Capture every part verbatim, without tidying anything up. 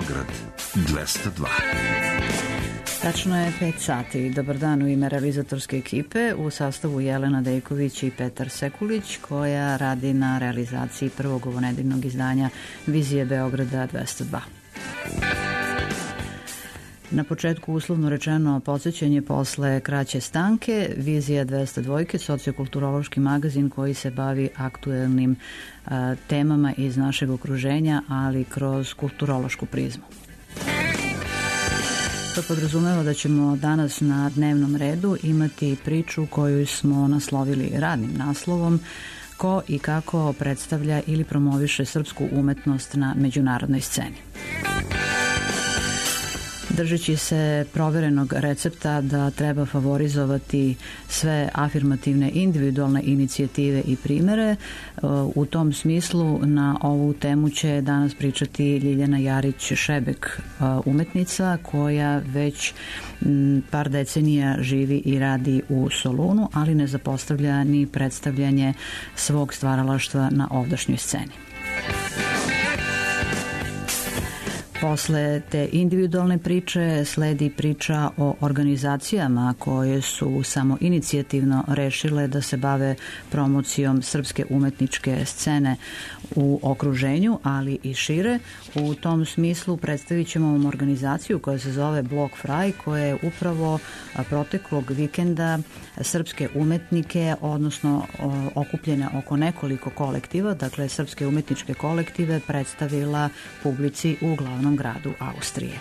Beograd dvesta dva. Tačno je pet sati. Dobar dan u ime realizatorske ekipe u sastavu Jelena Dejković i Petar Sekulić, koja radi na realizaciji prvog ovonedeljnog izdanja Vizije Beograda dvesta dva. Na početku uslovno rečeno podsjećanje posle kraće stanke. Vizija dvesta dva, sociokulturološki magazin koji se bavi aktuelnim a, temama iz našeg okruženja, ali kroz kulturološku prizmu. To podrazumeva da ćemo danas na dnevnom redu imati priču koju smo naslovili radnim naslovom Ko i kako predstavlja ili promoviše srpsku umetnost na međunarodnoj sceni. Držeći se proverenog recepta da treba favorizovati sve afirmativne individualne inicijative i primere, u tom smislu na ovu temu će danas pričati Ljiljana Jarić-Šebek, umetnica koja već par decenija živi i radi u Solunu, ali ne zapostavlja ni predstavljanje svog stvaralaštva na ovdašnjoj sceni. Posle te individualne priče sledi priča o organizacijama koje su samo inicijativno rešile da se bave promocijom srpske umetničke scene u okruženju, ali i šire. U tom smislu predstavit ćemo vam organizaciju koja se zove Blok Fraj, koja je upravo proteklog vikenda srpske umetnike, odnosno okupljene oko nekoliko kolektiva, dakle srpske umetničke kolektive, predstavila publici u glavnom gradu Austrije.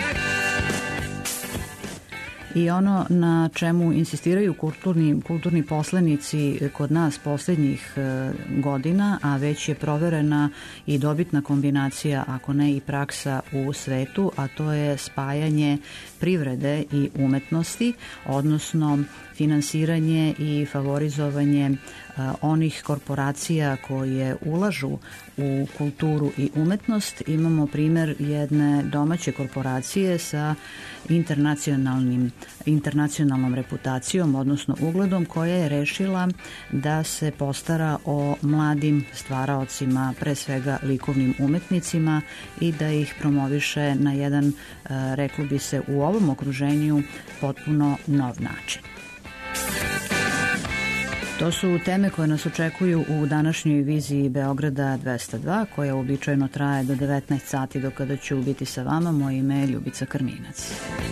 I ono na čemu insistiraju kulturni, kulturni poslenici kod nas poslednjih e, godina, a već je proverena i dobitna kombinacija, ako ne i praksa u svetu, a to je spajanje privrede i umetnosti, odnosno finansiranje i favorizovanje onih korporacija koje ulažu u kulturu i umetnost. Imamo primer jedne domaće korporacije sa internacionalnim, internacionalnom reputacijom, odnosno ugledom, koja je rešila da se postara o mladim stvaraocima, pre svega likovnim umetnicima, i da ih promoviše na jedan, reklo bi se, u ovom okruženju potpuno nov način. To su teme koje nas očekuju u današnjoj viziji Beograda dvesta dva, koja uobičajeno traje do devetnaest sati, do kada ću biti sa vama. Moje ime je Ljubica Krminac.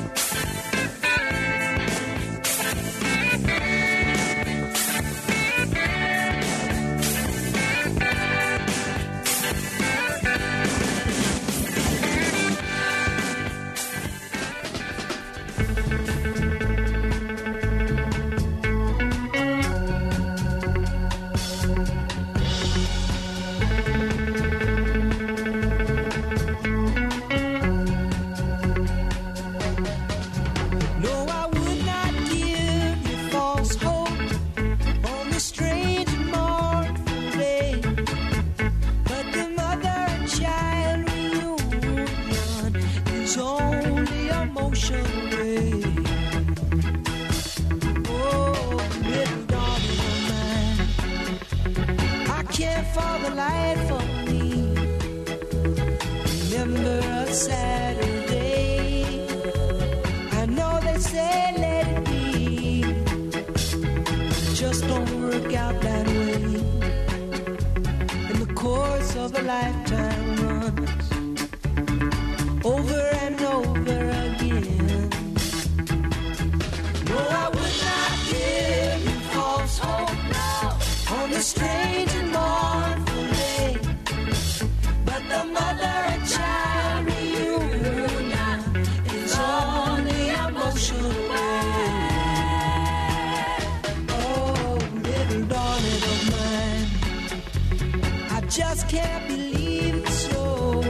Just can't believe it's so,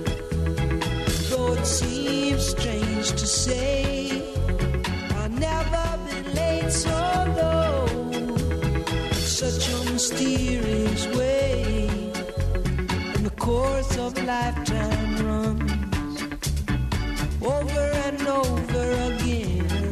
though it seems strange to say. I've never been late so low, such a mysterious way, and the course of a lifetime runs over and over again.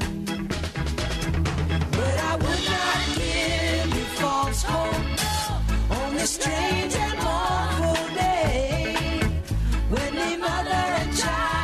But I would not give you false hope on this strange and awful day when the mother and child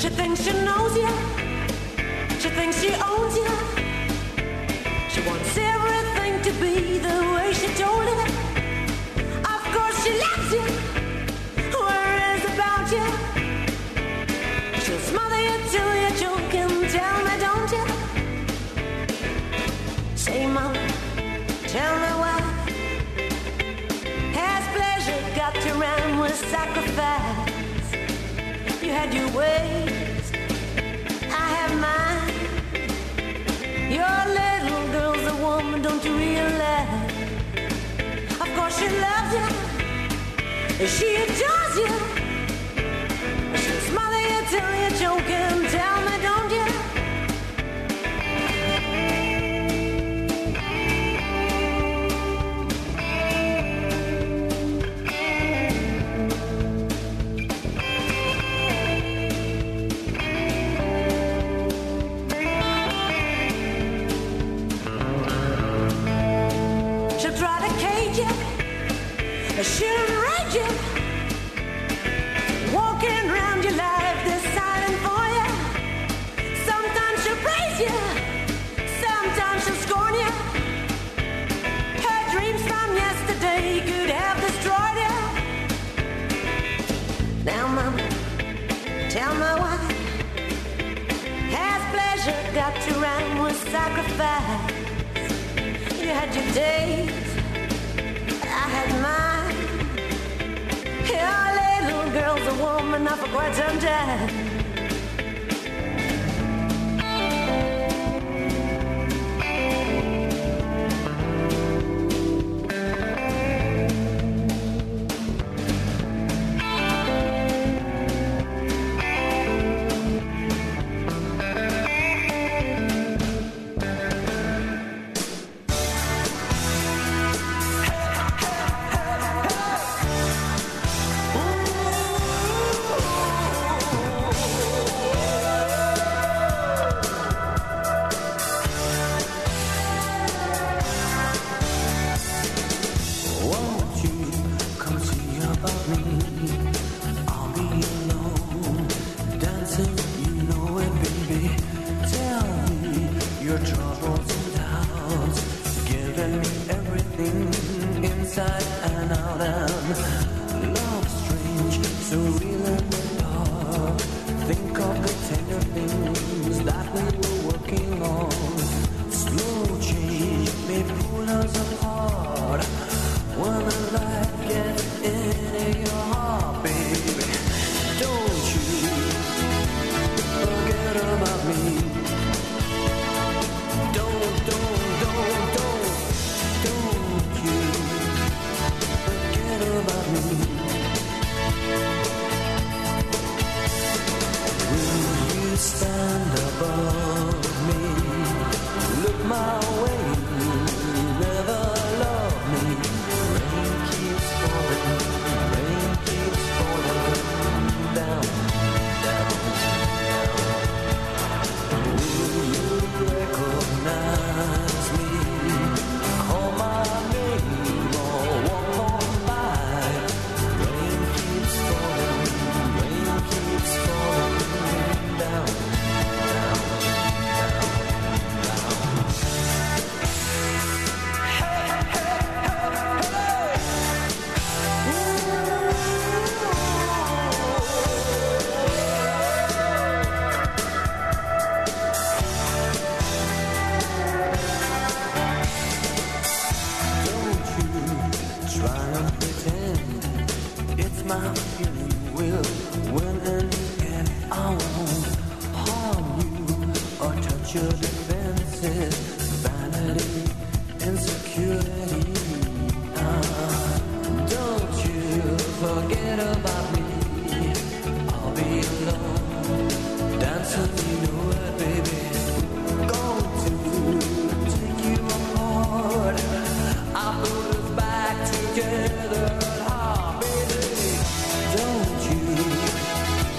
She thinks she knows you. She thinks she owns you. She wants everything to be the way she told it. Of course she loves you. Worries about you. She'll smother you till you're choking. Tell me, don't you? Say, Mama, tell me why has pleasure got to rhyme with sacrifice? You had your ways, I have mine. Your little girl's a woman, don't you realize? Of course she loves you, she adores you. She'll smother you till you're choking. Tell me, don't you? She'll enrage you, walking around your life, deciding for you. Sometimes she'll praise you, sometimes she'll scorn you. Her dreams from yesterday could have destroyed you. Now, Mama, tell me why has pleasure got to rhyme with sacrifice? You had your days, I had mine. Your little girl's a woman now for quite some time.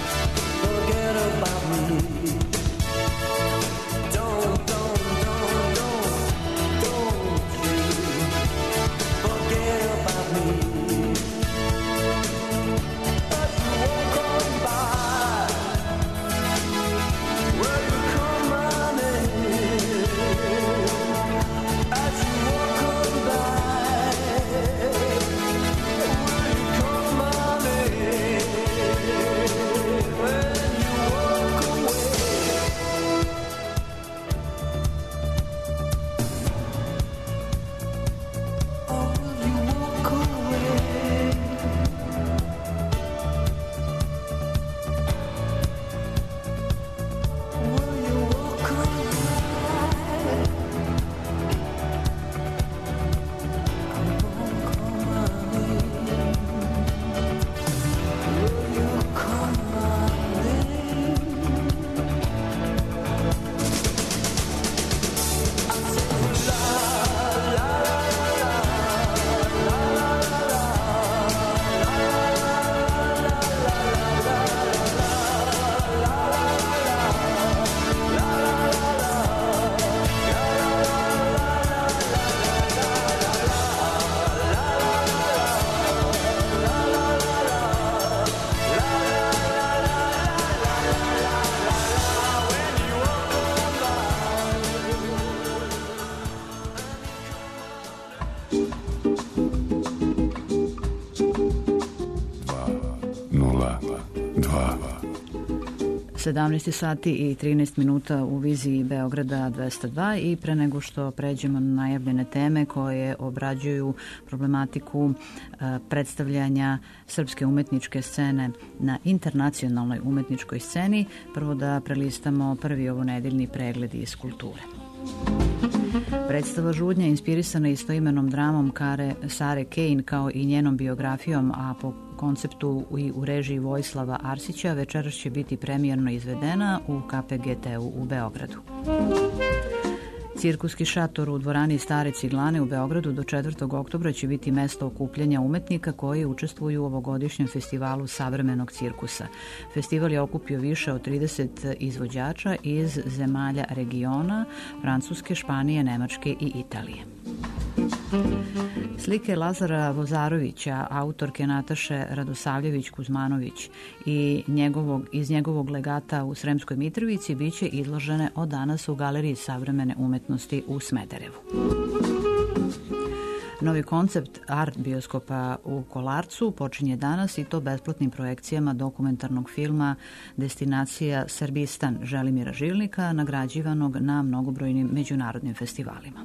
Forget about me. Don't, don't, don't sedamnaest sati i trinaest minuta u viziji Beograda dvesta dva i pre nego što pređemo na najavljene teme koje obrađuju problematiku e, predstavljanja srpske umetničke scene na internacionalnoj umetničkoj sceni, prvo da prelistamo prvi ovonedeljni pregled iz kulture. Predstava Žudnja, inspirisana istoimenom dramom Kare, Sare Kane kao i njenom biografijom, a po konceptu i u režiji Vojislava Arsića, večeras će biti premijerno izvedena u K P G T-u u Beogradu. Cirkuski šator u dvorani Stare Ciglane u Beogradu do četvrtog oktobra će biti mesto okupljanja umetnika koji učestvuju u ovogodišnjem festivalu savremenog cirkusa. Festival je okupio više od trideset izvođača iz zemalja regiona, Francuske, Španije, Nemačke i Italije. Slike Lazara Vozarovića, autorke Nataše Radosavljević-Kuzmanović i njegovog, iz njegovog legata u Sremskoj Mitrovici biće izložene od danas u Galeriji savremene umetnosti u Smederevu. Novi koncept art bioskopa u Kolarcu počinje danas i to besplatnim projekcijama dokumentarnog filma Destinacija Srbistan Želimira Žilnika, nagrađivanog na mnogobrojnim međunarodnim festivalima.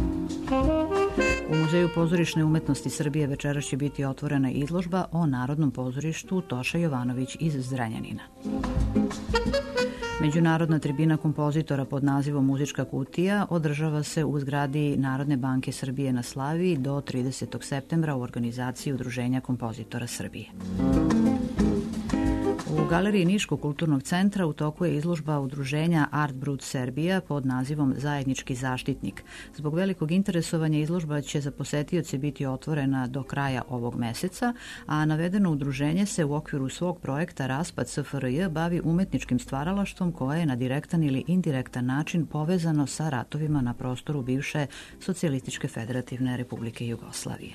U Muzeju pozorišne umetnosti Srbije večeras će biti otvorena izložba o Narodnom pozorištu Toša Jovanović iz Zrenjanina. Međunarodna tribina kompozitora pod nazivom Muzička kutija održava se u zgradi Narodne banke Srbije na Slaviji do tridesetog septembra u organizaciji Udruženja kompozitora Srbije. U Galeriji Niškog kulturnog centra u toku je izložba udruženja Art Brut Serbija pod nazivom Zajednički zaštitnik. Zbog velikog interesovanja izložba će za posetioce biti otvorena do kraja ovog meseca, a navedeno udruženje se u okviru svog projekta Raspad S F R J bavi umetničkim stvaralaštvom koje je na direktan ili indirektan način povezano sa ratovima na prostoru bivše Socijalističke federativne Republike Jugoslavije.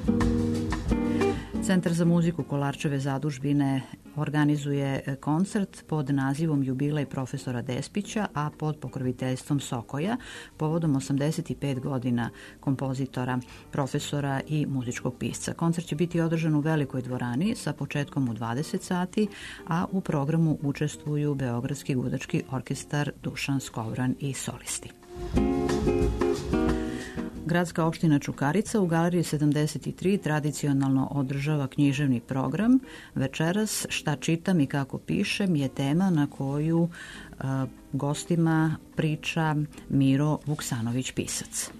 Centar za muziku Kolarčeve zadužbine organizuje koncert pod nazivom Jubilej profesora Despića, a pod pokroviteljstvom Sokoja, povodom osamdeset pet godina kompozitora, profesora i muzičkog pisca. Koncert će biti održan u Velikoj dvorani sa početkom u dvadeset sati, a u programu učestvuju Beogradski gudački orkestar Dušan Skovran i solisti. Gradska opština Čukarica u Galeriji sedamdeset tri tradicionalno održava književni program. Večeras Šta čitam i kako pišem je tema na koju uh, gostima priča Miro Vuksanović pisac.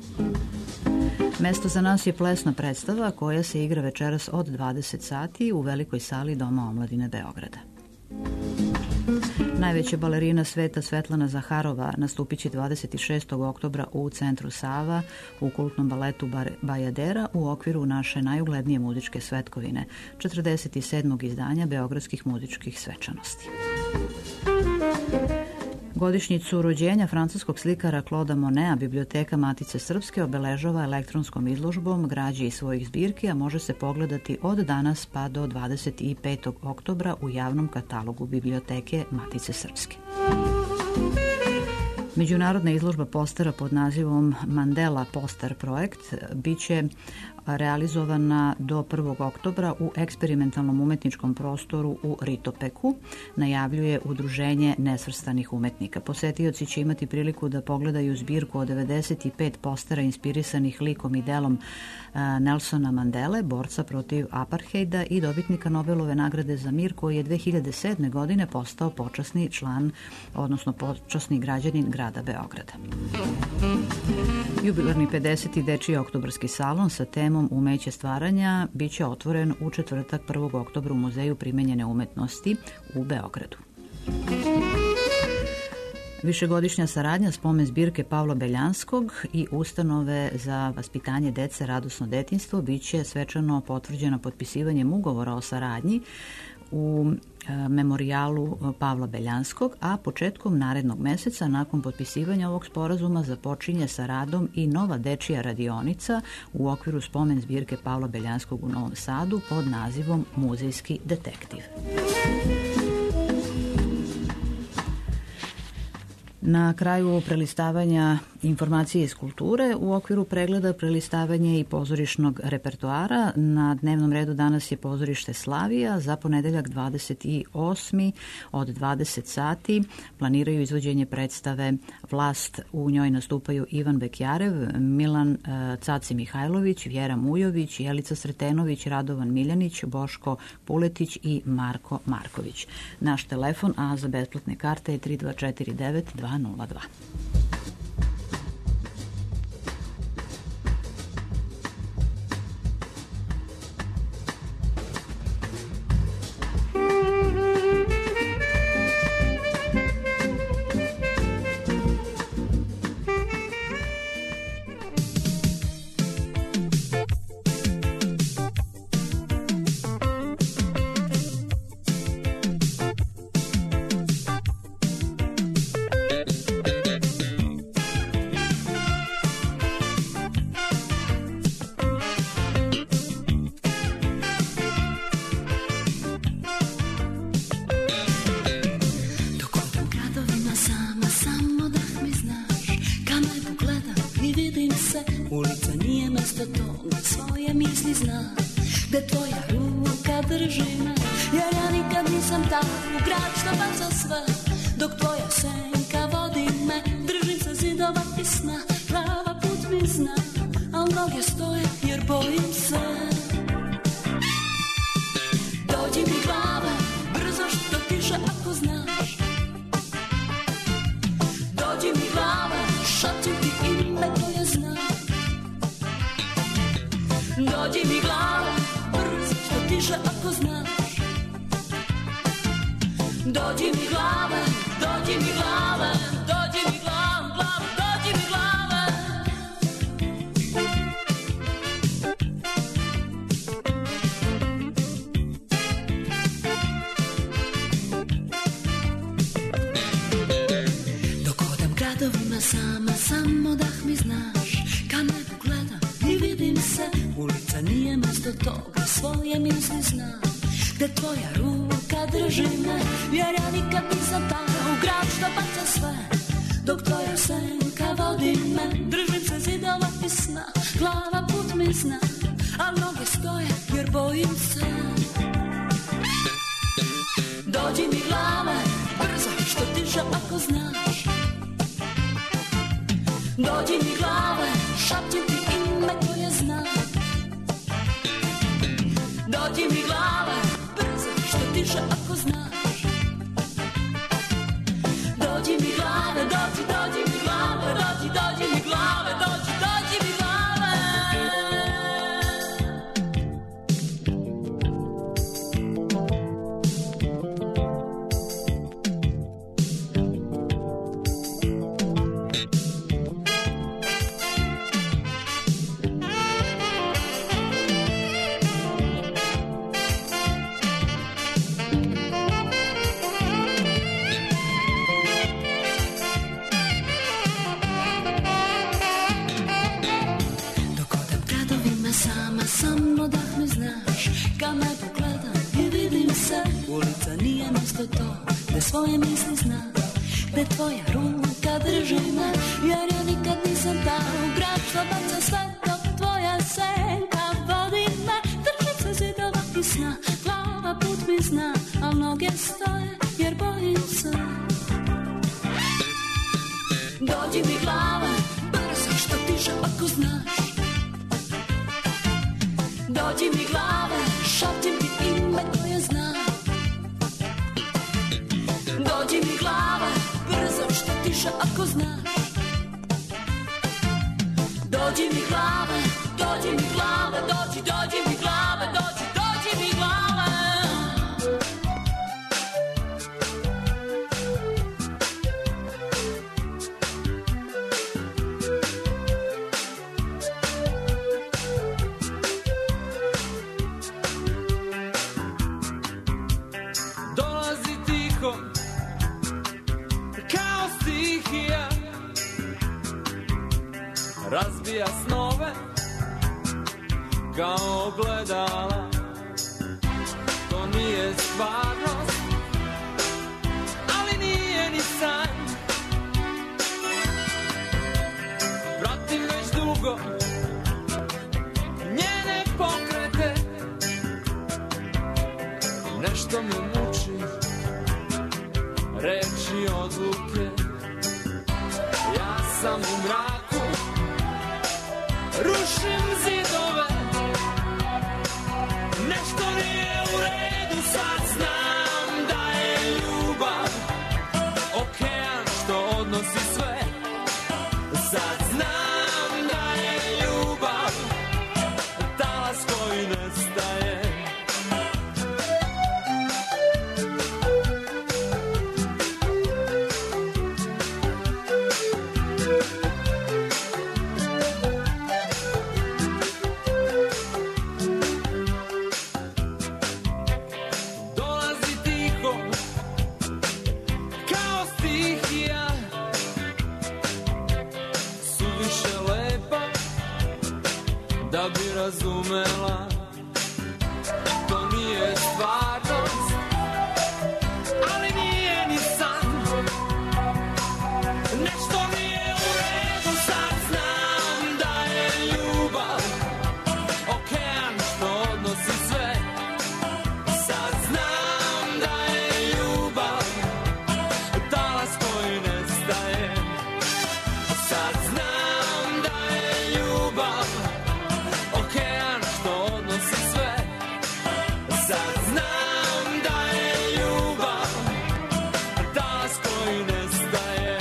Mesto za nas je plesna predstava koja se igra večeras od dvadeset sati u velikoj sali Doma omladine Beograda. Najveća balerina sveta Svetlana Zaharova nastupit će dvadeset šestog oktobra u Centru Sava u kultnom baletu Bajadera u okviru naše najuglednije muzičke svetkovine, četrdeset sedmog izdanja Beogradskih muzičkih svečanosti. Godišnjicu rođenja francuskog slikara Clauda Moneta Biblioteka Matice Srpske obeležava elektronskom izložbom građe iz svojih zbirki, a može se pogledati od danas pa do dvadeset petog oktobra u javnom katalogu Biblioteke Matice Srpske. Međunarodna izložba postera pod nazivom Mandela Poster projekt biće realizovana do prvog oktobra u eksperimentalnom umetničkom prostoru u Ritopeku, najavljuje Udruženje nesvrstanih umetnika. Posetioci će imati priliku da pogledaju zbirku od devedeset pet postera inspirisanih likom i delom Nelsona Mandele, borca protiv apartheida i dobitnika Nobelove nagrade za mir, koji je dve hiljade sedme. godine postao počasni član, odnosno počasni građanin grada Beograda. Jubilarni pedeseti dečiji oktobarski salon sa temom Umeće stvaranja biće otvoren u četvrtak prvog oktobra u Muzeju primenjene umetnosti u Beogradu. Višegodišnja saradnja spomen zbirke Pavla Beljanskog i ustanove za vaspitanje dece Radosno detinjstvo biće svečano potvrđena potpisivanjem ugovora o saradnji u memorijalu Pavla Beljanskog, a početkom narednog meseca nakon potpisivanja ovog sporazuma započinje sa radom i nova dečija radionica u okviru spomen zbirke Pavla Beljanskog u Novom Sadu pod nazivom Muzejski detektiv. Na kraju prelistavanja informacije iz kulture u okviru pregleda, prelistavanje i pozorišnog repertoara. Na dnevnom redu danas je pozorište Slavija. Za ponedeljak dvadeset osmi od dvadeset sati planiraju izvođenje predstave Vlast. U njoj nastupaju Ivan Bekjarev, Milan Caci Mihajlović, Vjera Mujović, Jelica Sretenović, Radovan Miljanić, Boško Puletić i Marko Marković. Naš telefon, a za besplatne karte je tri dva četiri devet dva nula dva. Razbija snove kao ogledala. To nije stvarnost, ali nije ni san. dugo njene pokrete. Nešto me muči, reči odluke. Ja sam u mraku, rušim zidove. Nešto nije u redu, sad znam da je ljubav okean što odnosi sve. Sad znam da je ljubav talas koji nestaje. Razumela, to nije stvarnost, ali nije ni san. Nešto nije u redu, sad znam da je ljubav okean što odnosi sve. Sad znam da je ljubav talas koji nestaje. Sad znam da je ljubav okean što odnosi sve. Sad znam da je ljubav talas koji nestaje.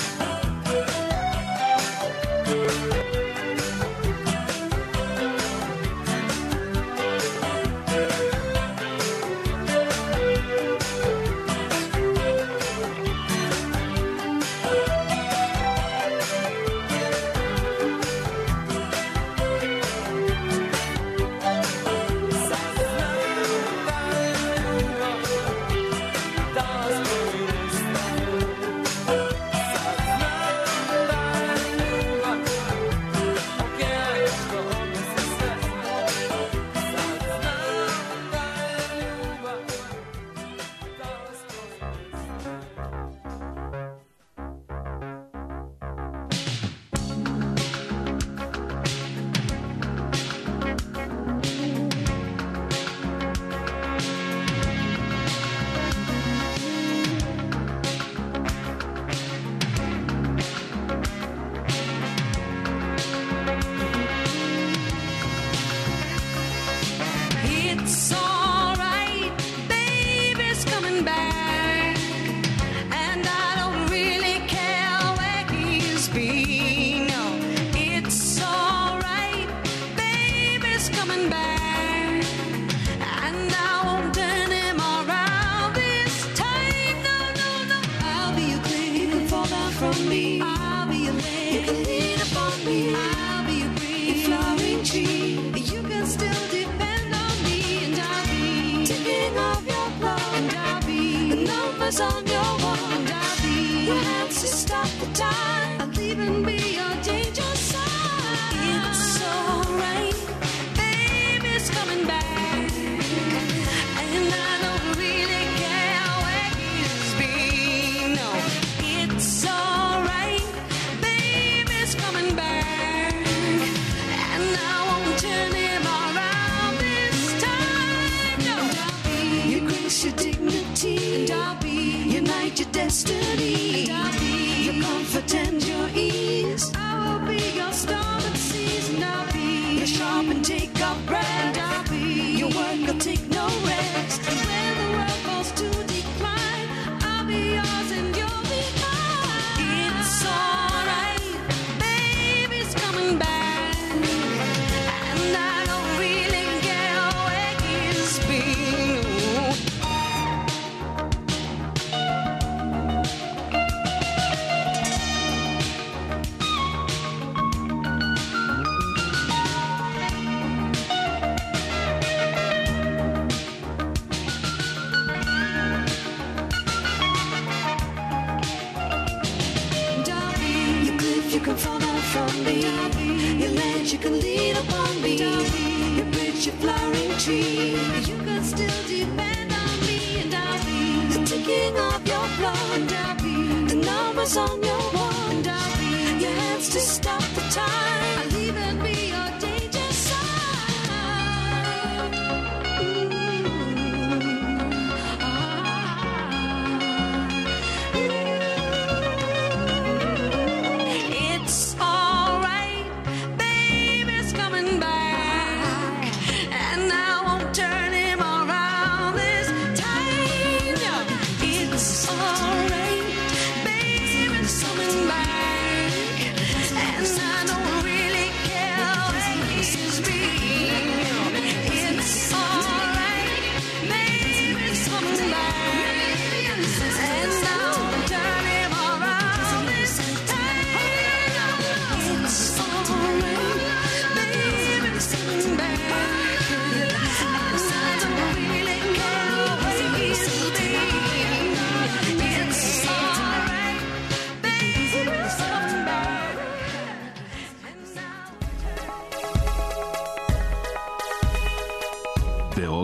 On your wand, I'll be your hands to stop the time. I'll even be your danger sign. It's alright, baby's coming back, and I don't really care where he's been. No, it's alright, baby's coming back, and I won't turn him around this time. No, I'll be your grace, your dignity, and I'll be unite your destiny, and I'll be your comfort and your ease. I will be your storm and seas, and I'll be your sharp and take off breath, and I'll be your work, I'll take no rest. And when the world falls to decline, I'll be yours and you'll be mine. It's alright, baby's coming back, and I don't really care where he's been. You can fall down from me. Your ledge you can lean upon me. Your bridge, your flowering tree. You can still depend on me, and I'll be the ticking of your clock, and I'll be the numbers on your wall, and I'll be your hands to stop the time. I'll leave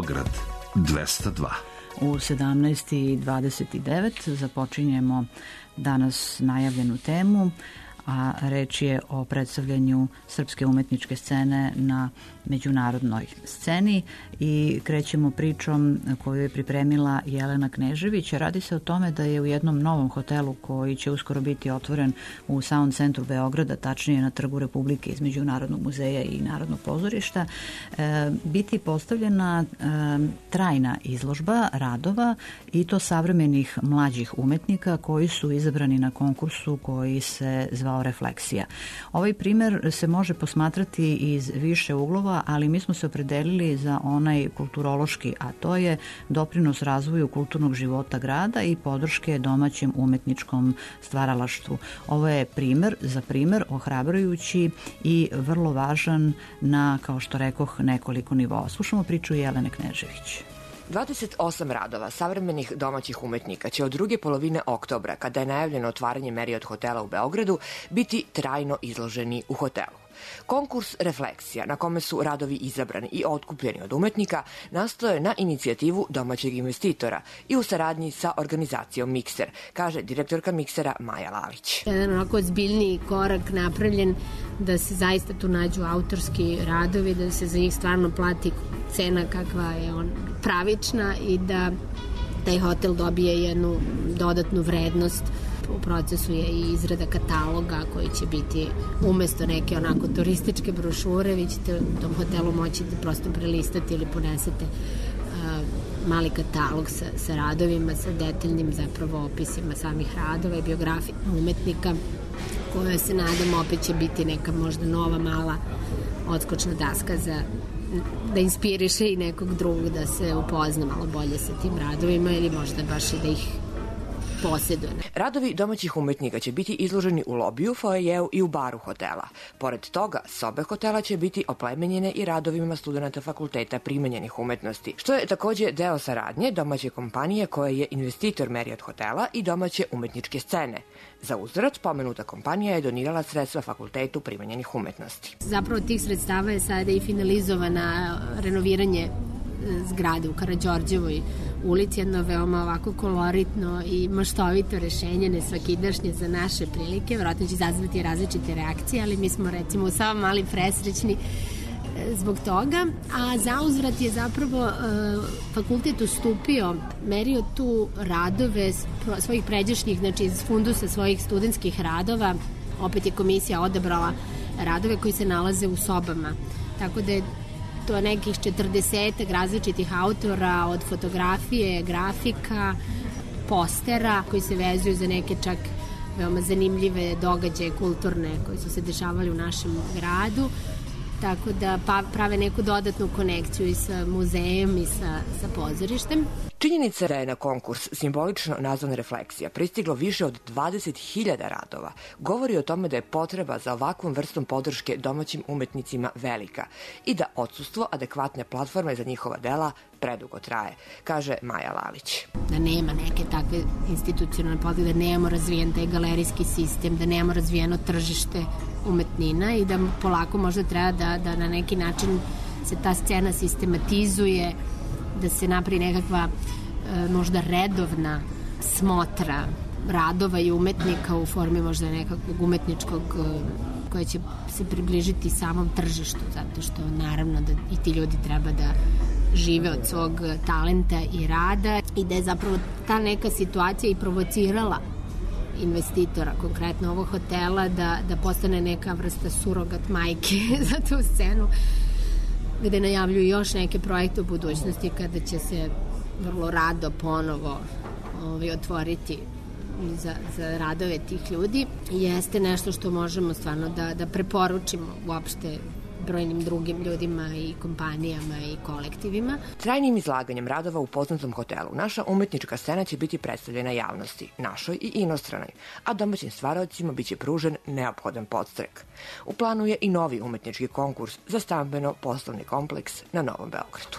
Beograd dvesta dva. U sedamnaest i dvadeset devet započinjemo danas najavljenu temu, a reč je o predstavljanju srpske umetničke scene na međunarodnoj sceni i krećemo pričom koju je pripremila Jelena Knežević. Radi se o tome da je u jednom novom hotelu koji će uskoro biti otvoren u samom centru Beograda, tačnije na Trgu Republike između Narodnog muzeja i Narodnog pozorišta, e, biti postavljena e, trajna izložba radova i to savremenih mlađih umetnika koji su izabrani na konkursu koji se zvao Refleksija. Ovaj primer se može posmatrati iz više uglova, ali mi smo se opredelili za onaj kulturološki, a to je doprinos razvoju kulturnog života grada i podrške domaćem umetničkom stvaralaštvu. Ovo je primer za primer ohrabrujući i vrlo važan na, kao što rekoh, nekoliko nivoa. Slušamo priču Jelene Knežević. dvadeset osam radova savremenih domaćih umetnika će od druge polovine oktobra, kada je najavljeno otvaranje Marriott hotela u Beogradu, biti trajno izloženi u hotelu. Konkurs Refleksija, na kome su radovi izabrani i otkupljeni od umetnika, nastao je na inicijativu domaćeg investitora i u saradnji sa organizacijom Mikser, kaže direktorka Miksera Maja Lalić. Jedan onako ozbiljniji korak napravljen da se zaista tu nađu autorski radovi, da se za njih stvarno plati cena kakva je on pravična i da taj hotel dobije jednu dodatnu vrednost. U procesu je i izrada kataloga koji će biti umesto neke onako turističke brošure, vi ćete u tom hotelu moći da prosto prelistati ili ponesete uh, mali katalog sa, sa radovima, sa detaljnim zapravo opisima samih radova i biografija umetnika, koja se nadam opet će biti neka možda nova mala odskočna daska za da inspiriše i nekog drugog da se upozna malo bolje sa tim radovima ili možda baš i da ih posjeduje. Radovi domaćih umetnika će biti izloženi u lobiju, foajeu i u baru hotela. Pored toga, sobe hotela će biti oplemenjene i radovima studenta Fakulteta primenjenih umetnosti, što je takođe deo saradnje domaće kompanije koja je investitor Marriott hotela i domaće umetničke scene. Za uzvrat, pomenuta kompanija je donirala sredstva Fakultetu primenjenih umetnosti. Zapravo tih sredstava je sada i finalizovana renoviranje zgrade u Karađorđevoj ulici, jedno veoma ovako koloritno i maštovito rešenje, nesvakidašnje za naše prilike, vjerojatno će izazvati različite reakcije, ali mi smo recimo samo mali presrećni zbog toga, a zauzvrat je zapravo e, fakultet ustupio Marriott tu radove svojih pređašnjih, znači iz fundusa svojih studentskih radova, opet je komisija odabrala radove koji se nalaze u sobama, tako da je to nekih četrdesetak različitih autora, od fotografije, grafika, postera koji se vezuju za neke čak veoma zanimljive događaje kulturne koji su se dešavali u našem gradu, tako da pa prave neku dodatnu konekciju i sa muzejem i sa, sa pozorištem. Činjenica da je na konkurs simbolično nazvan Refleksija pristiglo više od dvadeset hiljada radova govori o tome da je potreba za ovakvom vrstom podrške domaćim umetnicima velika i da odsustvo adekvatne platforme za njihova dela predugo traje, kaže Maja Lalić. Da nema neke takve institucionalne podrške, da nemamo razvijen taj galerijski sistem, da nemamo razvijeno tržište umetnina i da polako možda treba da, da na neki način se ta scena sistematizuje, da se napravi nekakva e, možda redovna smotra radova i umetnika u formi možda nekakvog umetničkog e, koje će se približiti samom tržištu, zato što naravno da i ti ljudi treba da žive od svog talenta i rada i da je zapravo ta neka situacija i provocirala investitora, konkretno ovog hotela, da, da postane neka vrsta surogat majke za tu scenu, gde najavljuju još neke projekte u budućnosti kada će se vrlo rado ponovo ovaj, otvoriti za, za radove tih ljudi. Jeste nešto što možemo stvarno da, da preporučimo uopšte brojnim drugim ljudima i kompanijama i kolektivima. Trajnim izlaganjem radova u poznatom hotelu naša umetnička scena će biti predstavljena javnosti, našoj i inostranoj, a domaćim stvaraocima biće pružen neophodan podstrek. U planu je i novi umetnički konkurs za stambeno-poslovni kompleks na Novom Beogradu.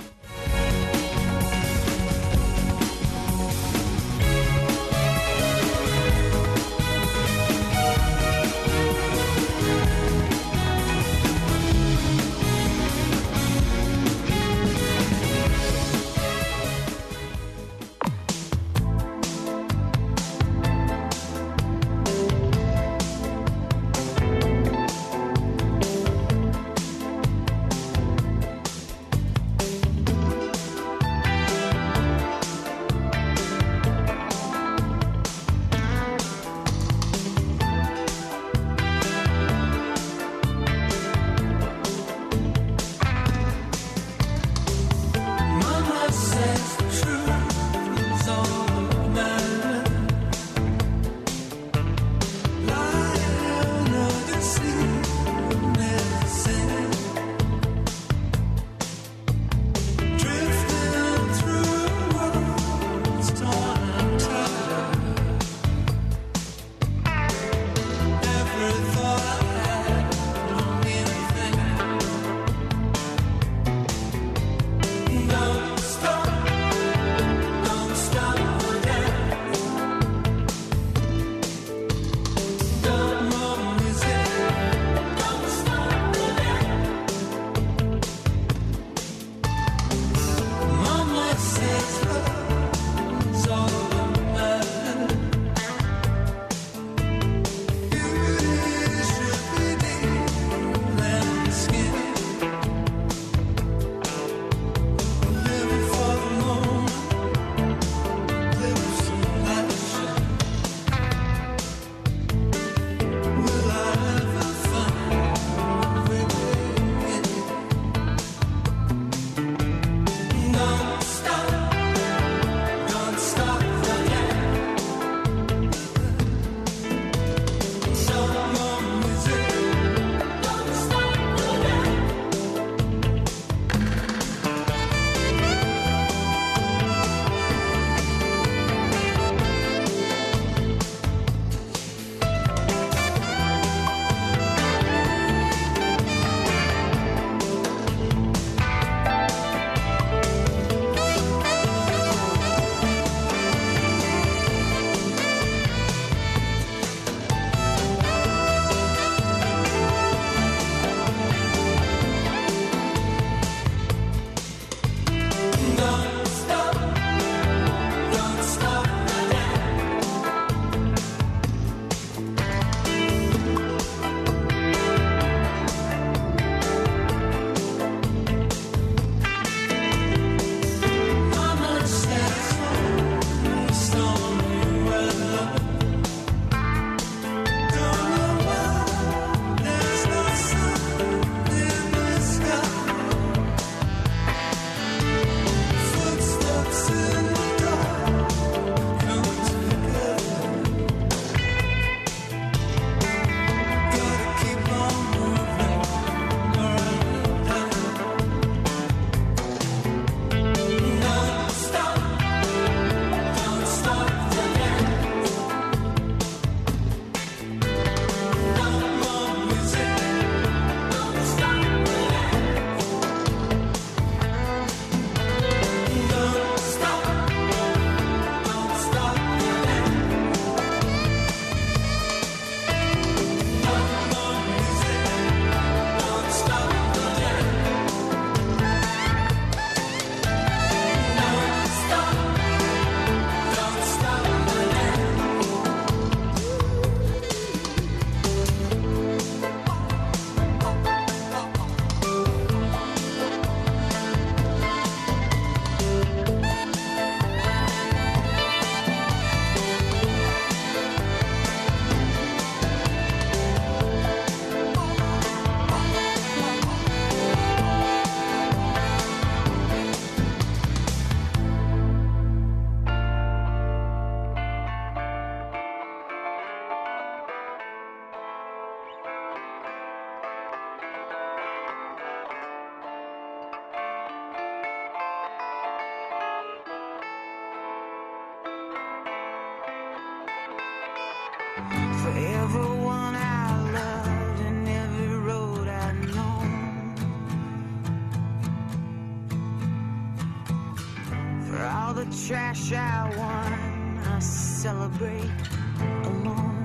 trash I won, I celebrate alone.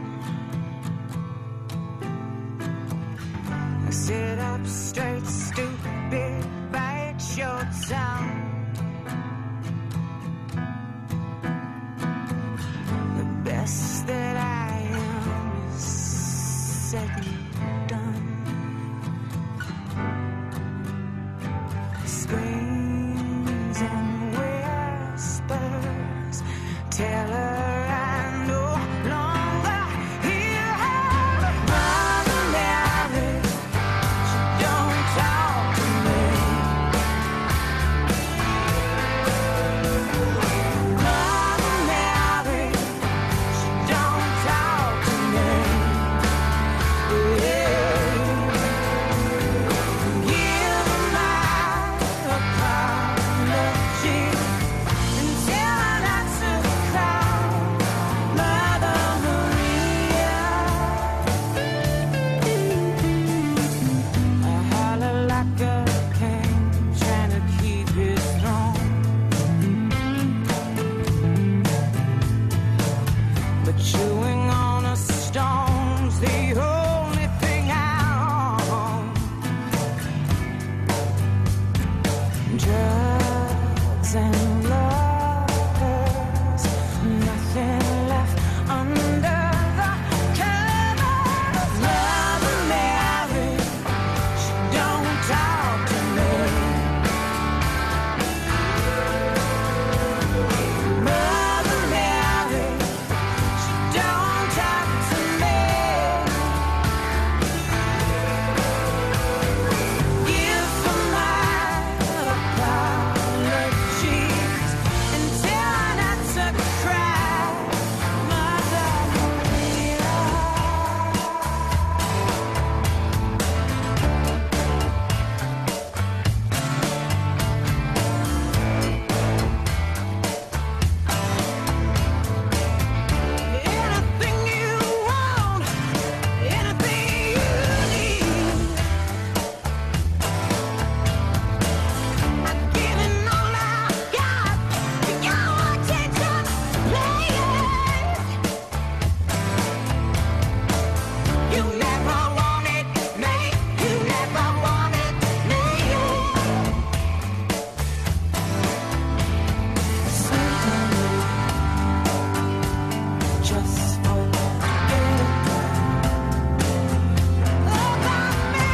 I sit up straight, stupid, bite your tongue. The best that I am is said and done. Screams and whispers tell her I no longer hear her. Mother Mary, she don't talk to me. Mother Mary, she don't talk to me. Yeah. Give my apology and tell her not to cry, Mother Maria. I holler like a king trying to keep his throne, but chewing on a stone's the only thing I own. Drugs and lovers, nothing left under the covers. Mother Mary, she don't talk to me. Mother Mary, she don't talk to me. Give her my apologies and tell her not to cry, Mother Maria. Anything you want, anything you need, I'm giving all I got to your attention, please. You never wanted me, you never wanted me. Sometimes just forget about me.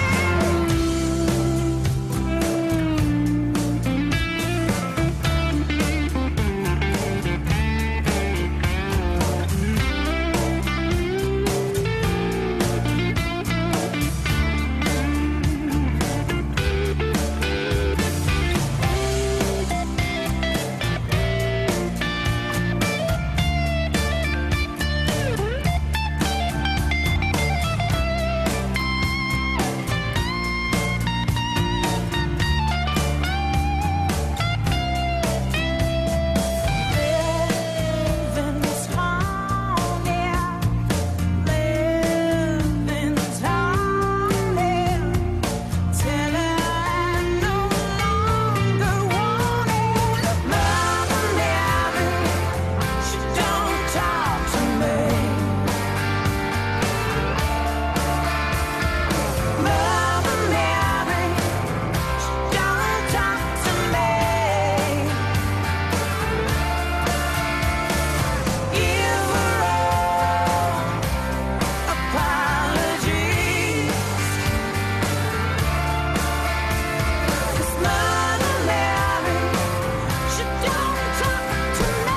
Living's haunted, living's haunted. Tell her I no longer want it. Mother Mary, she don't talk to me. Mother Mary, she don't talk to me. Give her all apologies, 'cause Mother Mary, she don't talk to me.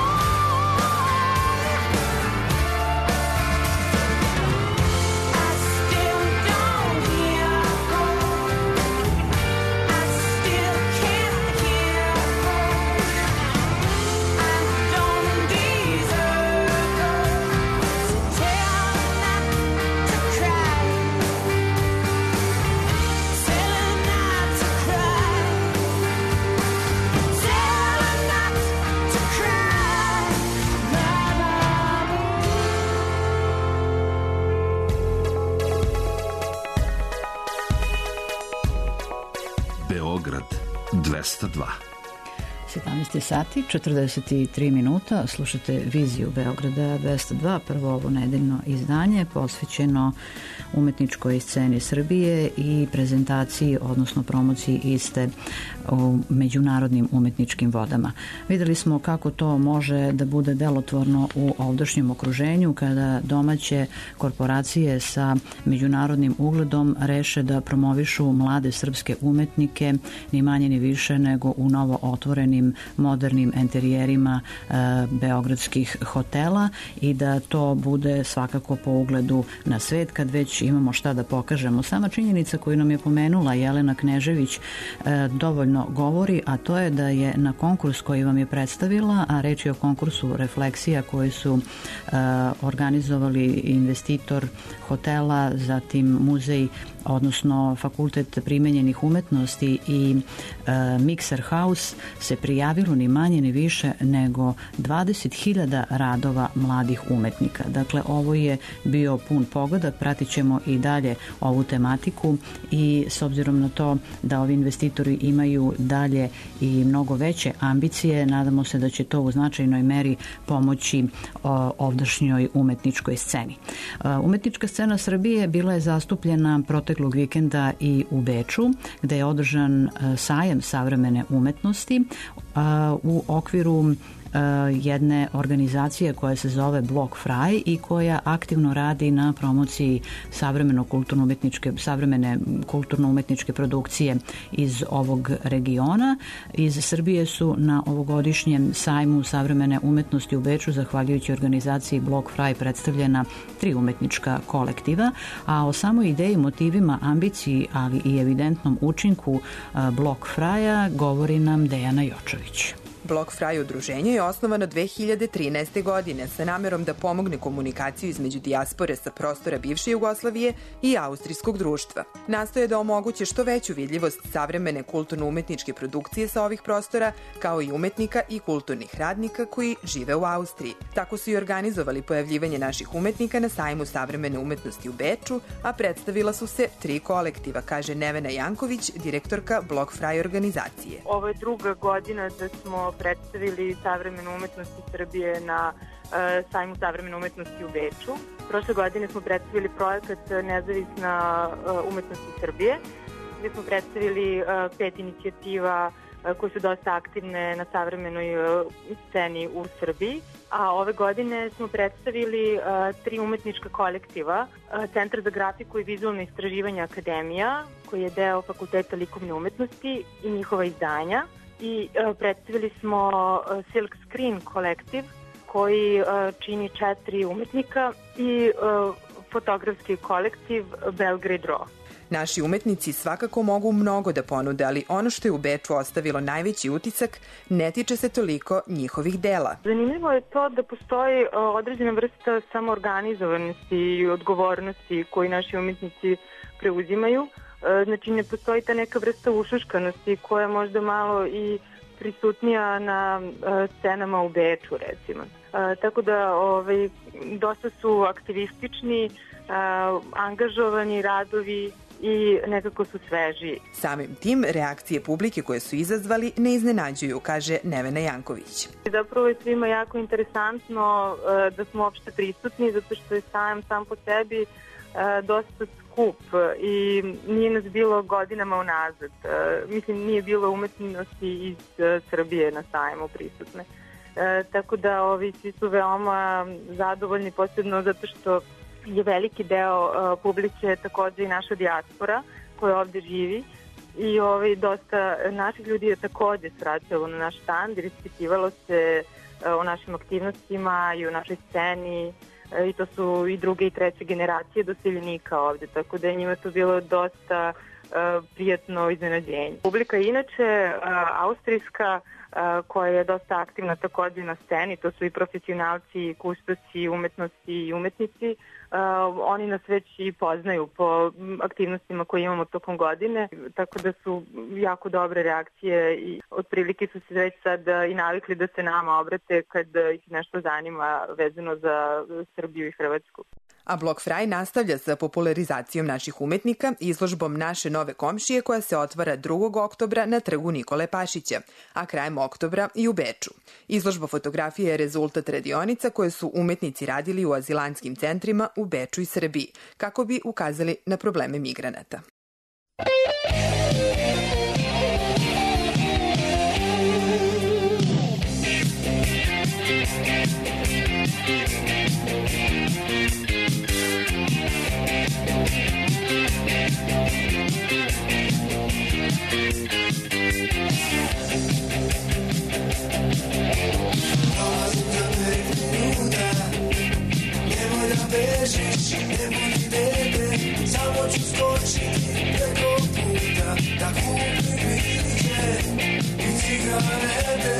I still don't hear her. I still can't hear her. I don't deserve her. So tell her not to cry. Tell her not to cry. Tell her not to cry, Mother. Beograd dvesta dva. sedamnaest sati, četrdeset tri minuta, slušate Viziju Beograda dvesta dva, prvo ovo nedeljno izdanje posvećeno umetničkoj sceni Srbije i prezentaciji, odnosno promociji iste u međunarodnim umetničkim vodama. Videli smo kako to može da bude delotvorno u ovdašnjem okruženju kada domaće korporacije sa međunarodnim ugledom reše da promovišu mlade srpske umetnike ni manje ni više nego u novo otvorenim modernim enterijerima e, beogradskih hotela i da to bude svakako po ugledu na svet kad već imamo šta da pokažemo. Sama činjenica koju nam je pomenula Jelena Knežević e, dovoljno govori, a to je da je na konkurs koji vam je predstavila, a reč je o konkursu refleksija koji su e, organizovali investitor hotela, zatim muzej, odnosno Fakultet primenjenih umetnosti i e, Mixer House, se prijavilo ni manje ni više nego dvadeset hiljada radova mladih umetnika. Dakle, ovo je bio pun pogodak, pratit ćemo i dalje ovu tematiku i s obzirom na to da ovi investitori imaju dalje i mnogo veće ambicije, nadamo se da će to u značajnoj meri pomoći o, ovdašnjoj umetničkoj sceni. E, umetnička scena Srbije bila je zastupljena proteklog vikenda i u Beču, gde je održan sajam savremene umetnosti u okviru jedne organizacije koja se zove Block Fry i koja aktivno radi na promociji savremeno kulturno-umetničke, savremene kulturno-umetničke produkcije iz ovog regiona. Iz Srbije su na ovogodišnjem sajmu savremene umetnosti u Beču, zahvaljujući organizaciji Block Fry, predstavljena tri umetnička kolektiva, a o samoj ideji, motivima, ambiciji, ali i evidentnom učinku Block Frya govori nam Dejana Jočović. Block Fry udruženje je osnovano dve hiljade trinaeste. godine sa namerom da pomogne komunikaciju između dijaspore sa prostora bivše Jugoslavije i austrijskog društva. Nastoje da omoguće što veću vidljivost savremene kulturno-umetničke produkcije sa ovih prostora, kao i umetnika i kulturnih radnika koji žive u Austriji. Tako su i organizovali pojavljivanje naših umetnika na sajmu savremene umetnosti u Beču, a predstavila su se tri kolektiva, kaže Nevena Janković, direktorka Block Fry organizacije. Ovo je druga godina da smo predstavili savremenu umetnost Srbije na uh, sajmu savremene umetnosti u Beču. Prošle godine smo predstavili projekat Nezavisna uh, umetnost Srbije, gde smo predstavili uh, pet inicijativa uh, koje su dosta aktivne na savremenoj uh, sceni u Srbiji. A ove godine smo predstavili uh, tri umetnička kolektiva, uh, Centar za grafiku i vizualne istraživanja Akademija, koji je deo Fakulteta likovne umetnosti i njihova izdanja. I uh, predstavili smo uh, Silk Screen kolektiv koji uh, čini četiri umetnika i uh, fotografski kolektiv Belgrade Raw. Naši umetnici svakako mogu mnogo da ponude, ali ono što je u Beču ostavilo najveći utisak ne tiče se toliko njihovih dela. Zanimljivo je to da postoji uh, određena vrsta samoorganizovanosti i odgovornosti koji naši umetnici preuzimaju. Znači, ne postoji ta neka vrsta ušuškanosti koja je možda malo i prisutnija na uh, scenama u Beču, recimo. Uh, tako da ovaj, dosta su aktivistični, uh, angažovani radovi i nekako su sveži. Samim tim, reakcije publike koje su izazvali ne iznenađuju, kaže Nevena Janković. Zapravo je svima jako interesantno uh, da smo uopšte prisutni, zato što je sajam sam po sebi uh, dosta skup i nije nas bilo godinama unazad. Uh, mislim, nije bilo umetnosti iz uh, Srbije na sajmu prisutne. Uh, tako da ovi svi su veoma zadovoljni, posebno zato što je veliki deo uh, publike takođe i naša dijaspora koja ovde živi i ovaj, dosta naših ljudi je takođe sraćalo na naš stand i ispitivalo se uh, o našim aktivnostima i o našoj sceni i to su i druge i treće generacije doseljenika ovde, tako da je njima to bilo dosta uh, prijatno iznenađenje. Publika je inače uh, austrijska, uh, koja je dosta aktivna takođe na sceni, to su i profesionalci, kustosi, umetnosti i umetnici. Uh, oni nas već i poznaju po aktivnostima koje imamo tokom godine, tako da su jako dobre reakcije i otprilike su se već sad i navikli da se nama obrate kad ih nešto zanima vezano za Srbiju i Hrvatsku. A Block Fry nastavlja sa popularizacijom naših umetnika izložbom Naše nove komšije koja se otvara drugog oktobra na trgu Nikole Pašića, a krajem oktobra i u Beču. Izložba fotografije je rezultat radionica koje su umetnici radili u azilantskim centrima u Beču i Srbiji, kako bi ukazali na probleme migranata. Bežiš, ne budi dete, samo ću skočiti preko puta da kupim piće i cigarete.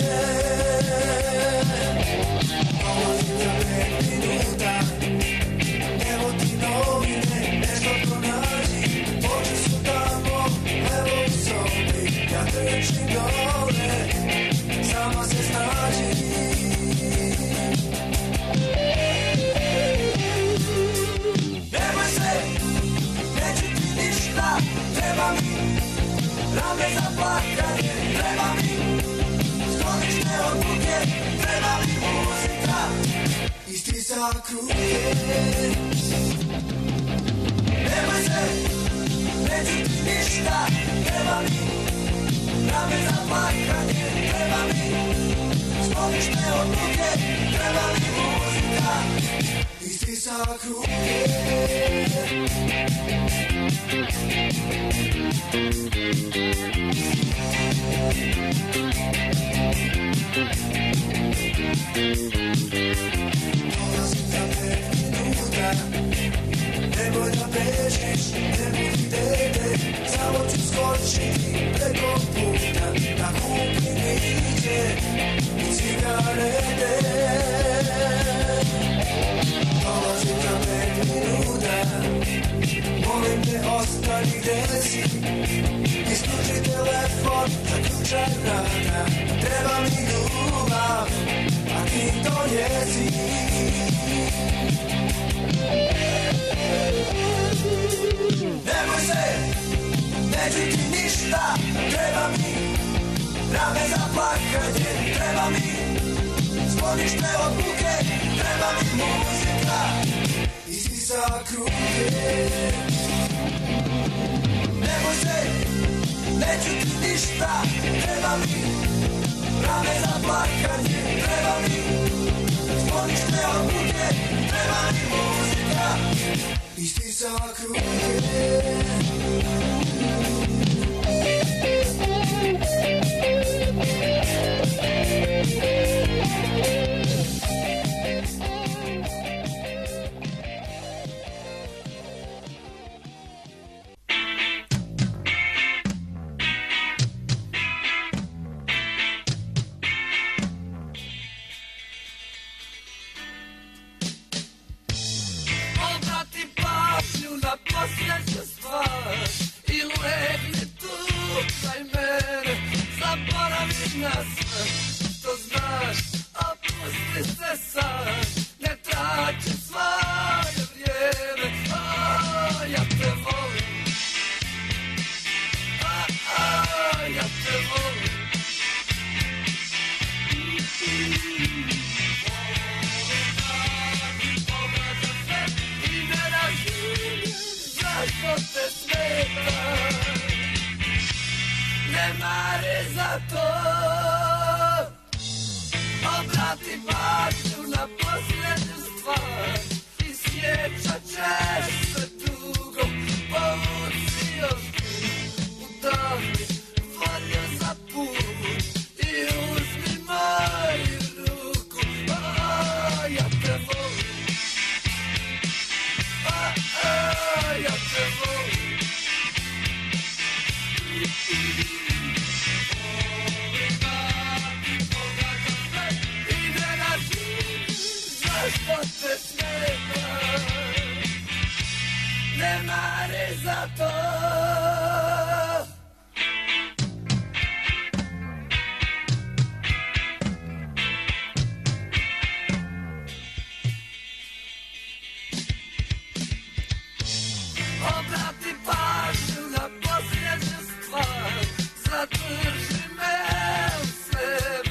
Dolazim za pet minuta, evo ti novine, nešto pronađi, oči su tamo, evo u sobi, ja trčim dole, samo se snađi. Treba mi rame za plakanje, treba mi sklonište od buke, treba mi muzika i stisa kruke. Nemoj se, neću ti ništa, treba mi rame za plakanje, treba mi sklonište od buke, treba mi muzika i stisa kruke. Dolazim za pet minuta, nemoj da bežiš, ne budi dete, samo ću skočiti preko puta da kupim piće i cigarete. Dolazim za pet minuta, molim te ostani gde si, isključi telefon, zaključaj vrata, treba mi ljubav, a ti to jesi. Nemoj se, neću ti ništa, treba mi rame za plakanje, treba mi sklonište od buke, treba mi muzika i stisa kruke. Nemoj se, neću ti ništa, treba mi rame za plakanje, treba mi sklonište od buke, treba mi muzika i stisa kruke. Posljednja stvar i legni tu kraj mene, zaboravi na sve što znaš, opusti se sad, ne trači svoje vrijeme. O, ja te volim, o, o, ja te volim. Zašto te smeta, ne mari za to, obrati pažnju na posljednju stvar i sjećat ćeš se dugo, povuci još udahni volju za put i uzmi moju ruku. O, ja te volim, o, o, ja te volim. Ide na zim, zašto te smeta, ne mari za to. Obrati pažnju na posljednju stvar, zadrži me u sebi.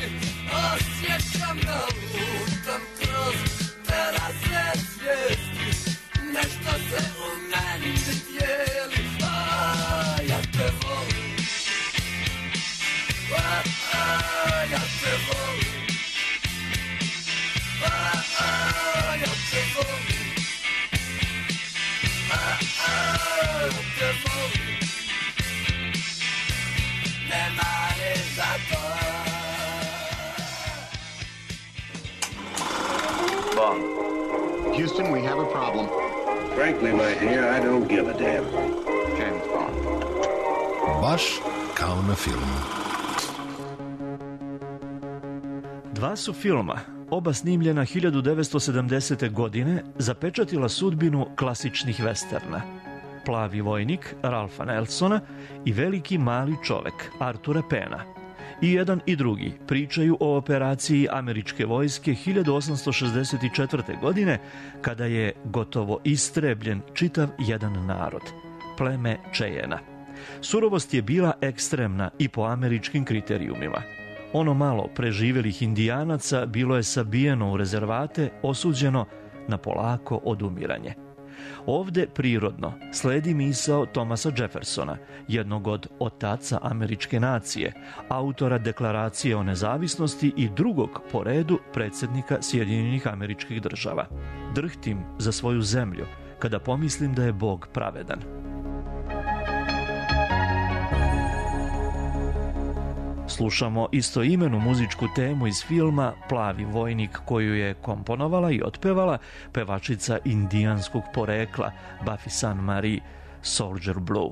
Houston, we have a problem. Frankly, my dear, I don't give a damn. James Bond. Baš kao na filmu. Dva su filma, oba snimljena hiljadu devetsto sedamdesete. godine, zapečatila sudbinu klasičnih westerna. Plavi vojnik Ralfa Nelsona i Veliki mali čovek Artura Pena. I jedan i drugi pričaju o operaciji američke vojske hiljadu osamsto šezdeset četvrte. godine, kada je gotovo istrebljen čitav jedan narod, pleme Čejena. Surovost je bila ekstremna i po američkim kriterijumima. Ono malo preživelih indijanaca bilo je sabijeno u rezervate, osuđeno na polako odumiranje. Ovde prirodno sledi misao Thomasa Jeffersona, jednog od otaca američke nacije, autora Deklaracije o nezavisnosti i drugog po redu predsjednika Sjedinjenih Američkih Država. Drhtim za svoju zemlju kada pomislim da je Bog pravedan. Slušamo istoimenu muzičku temu iz filma Plavi vojnik, koju je komponovala i otpevala pevačica indijanskog porekla Buffy Sainte-Marie, Soldier Blue.